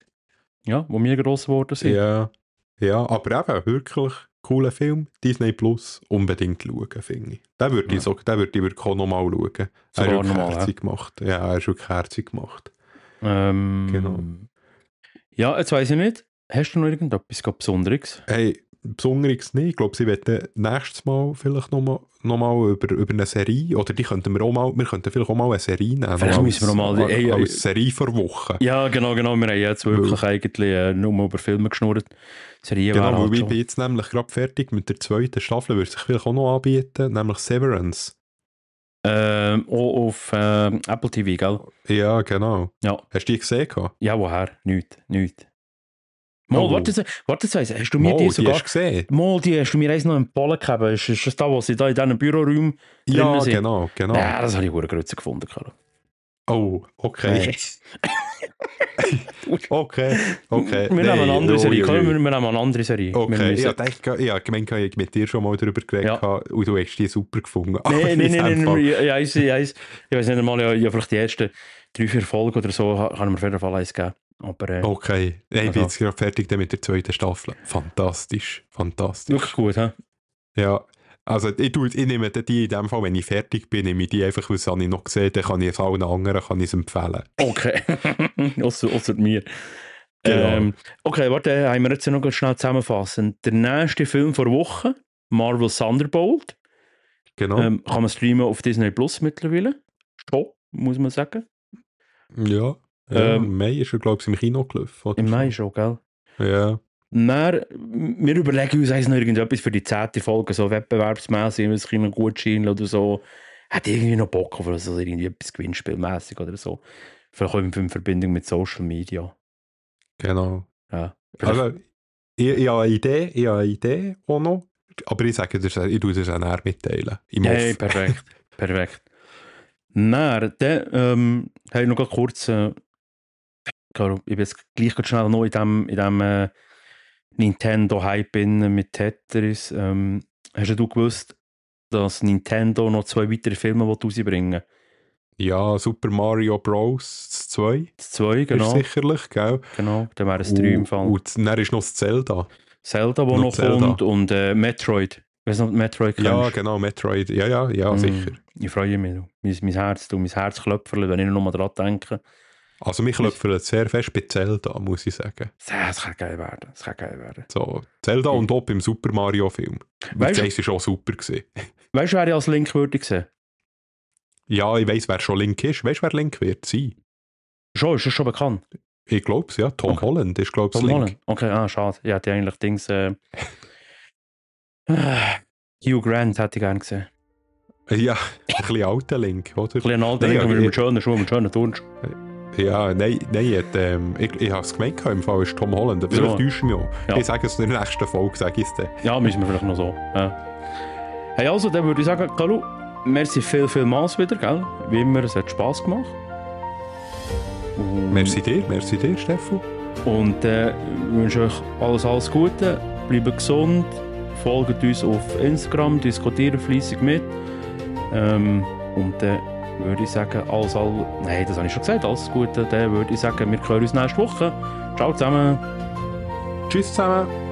wir gross geworden sind.
Ja, aber eben wirklich cooler Film, Disney Plus, unbedingt schauen, finde ich. Den würde ich wirklich auch nochmal schauen. Er ist wirklich herzig gemacht. Ja, er ist wirklich herzig gemacht. Genau.
Ja, jetzt weiss ich nicht. Hast du noch irgendetwas Besonderes?
Hey, Besonderes nicht. Ich glaube, sie werden nächstes Mal vielleicht noch mal über eine Serie, oder wir könnten vielleicht auch mal eine Serie nehmen.
Vielleicht müssen wir auch mal
als Serie vor Woche.
Ja, genau. Wir haben jetzt wirklich eigentlich nur über Filme geschnurrt. Serie
genau, weil ich bin jetzt nämlich gerade fertig mit der zweiten Staffel, würde sich vielleicht auch noch anbieten, nämlich Severance.
Auch auf Apple TV, gell?
Ja, genau.
Ja.
Hast du die gesehen?
Ja, woher? Nicht. Mal, warte, hast du mir die sogar...
Die hast du gesehen?
Mal, die hast du mir eins noch empfohlen gegeben. Ist das da, wo sie da in diesen Büroräumen
drin sind? Ja, genau.
Ja, das habe ich verdammt grütze gefunden, Carlo.
Oh, okay. Okay.
Wir nehmen eine andere Serie. Wir nehmen eine andere Serie.
Okay, ich habe mit dir schon mal darüber geredet und du hast die super gefunden.
Nein. Ich weiß nicht einmal, ja, vielleicht die ersten 3-4 Folgen oder so haben wir auf jeden Fall eins gegeben. Aber,
okay, ich bin jetzt gerade fertig mit der zweiten Staffel. Fantastisch.
Wirklich gut, hä?
Ja, also ich nehme die in dem Fall, wenn ich fertig bin, nehme ich die einfach, was habe ich noch gesehen, dann kann ich es allen anderen empfehlen.
Okay, ausser mir.
Genau.
Okay, warte, haben wir jetzt noch schnell zusammenfassen. Der nächste Film vor Woche, Marvel Thunderbolt.
Genau.
Kann man streamen auf Disney Plus mittlerweile. Schon, muss man sagen.
Ja. Im Mai ist er, glaube ich, im Kino gelaufen.
Im Mai schon, gell?
Ja.
Wir überlegen uns noch irgendetwas für die 10. Folge, so wettbewerbsmäßig, was Kino gut scheint oder so. Hat irgendwie noch Bock auf so irgendwie etwas gewinnspielmäßig oder so. Vielleicht auch in Verbindung mit Social Media.
Genau.
Ja.
Also, ich habe eine Idee auch noch, aber ich sage, ich tue das auch näher mitteilen.
Hey, perfekt. Dann habe ich noch kurz... ich bin jetzt gleich schnell noch in dem Nintendo-Hype mit Tetris. Hast du gewusst, dass Nintendo noch 2 weitere Filme rausbringen will?
Ja, Super Mario Bros. 2.
Das 2, genau.
Ist sicherlich, gell?
Genau, dann wäre es 3 im Fall.
Und dann ist noch das Zelda.
Zelda, wo noch kommt, und Metroid. Weißt du noch, Metroid kennst?
Ja, genau, Metroid. Ja, sicher.
Ich freue mich. Mein Herz klopft, wenn ich noch mal dran denke.
Also mich klopfen sehr fest bei Zelda, muss ich sagen.
Das kann geil werden.
So, Zelda und auch beim Super Mario Film.
Weißt du,
das war schon super gewesen.
Weißt du, wer ich als Link würde sehen?
Ja, ich weiss, wer schon Link ist. Weißt du, wer Link wird sein?
Ist das schon bekannt?
Ich glaube es, ja. Tom Holland ist, glaube ich,
Tom
Link.
Holland? Okay, schade. Ich hätte eigentlich Dings... Hugh Grant hätte ich gerne gesehen.
Ja, ein bisschen alter Link, oder?
Ein bisschen alter Link mit schönen Schuhen, mit schönen Turnschuhen.
Ja, nein, ich habe es gemeint, im Fall ist Tom Holland. Vielleicht täusche ich mich auch. Ja. Ich sage es in der nächsten Folge, sage ich es dann.
Ja, müssen wir vielleicht noch so. Ja. Hey, also, dann würde ich sagen, Kalu, merci vielmals wieder, gell? Wie immer, es hat Spass gemacht.
Merci dir, Stefan.
Und ich wünsche euch alles Gute, bleibt gesund, folgt uns auf Instagram, diskutiert fleissig mit. Und dann würde ich sagen, nein, das habe ich schon gesagt, alles Gute. Dann würde ich sagen, wir hören uns nächste Woche. Ciao zusammen.
Tschüss zusammen.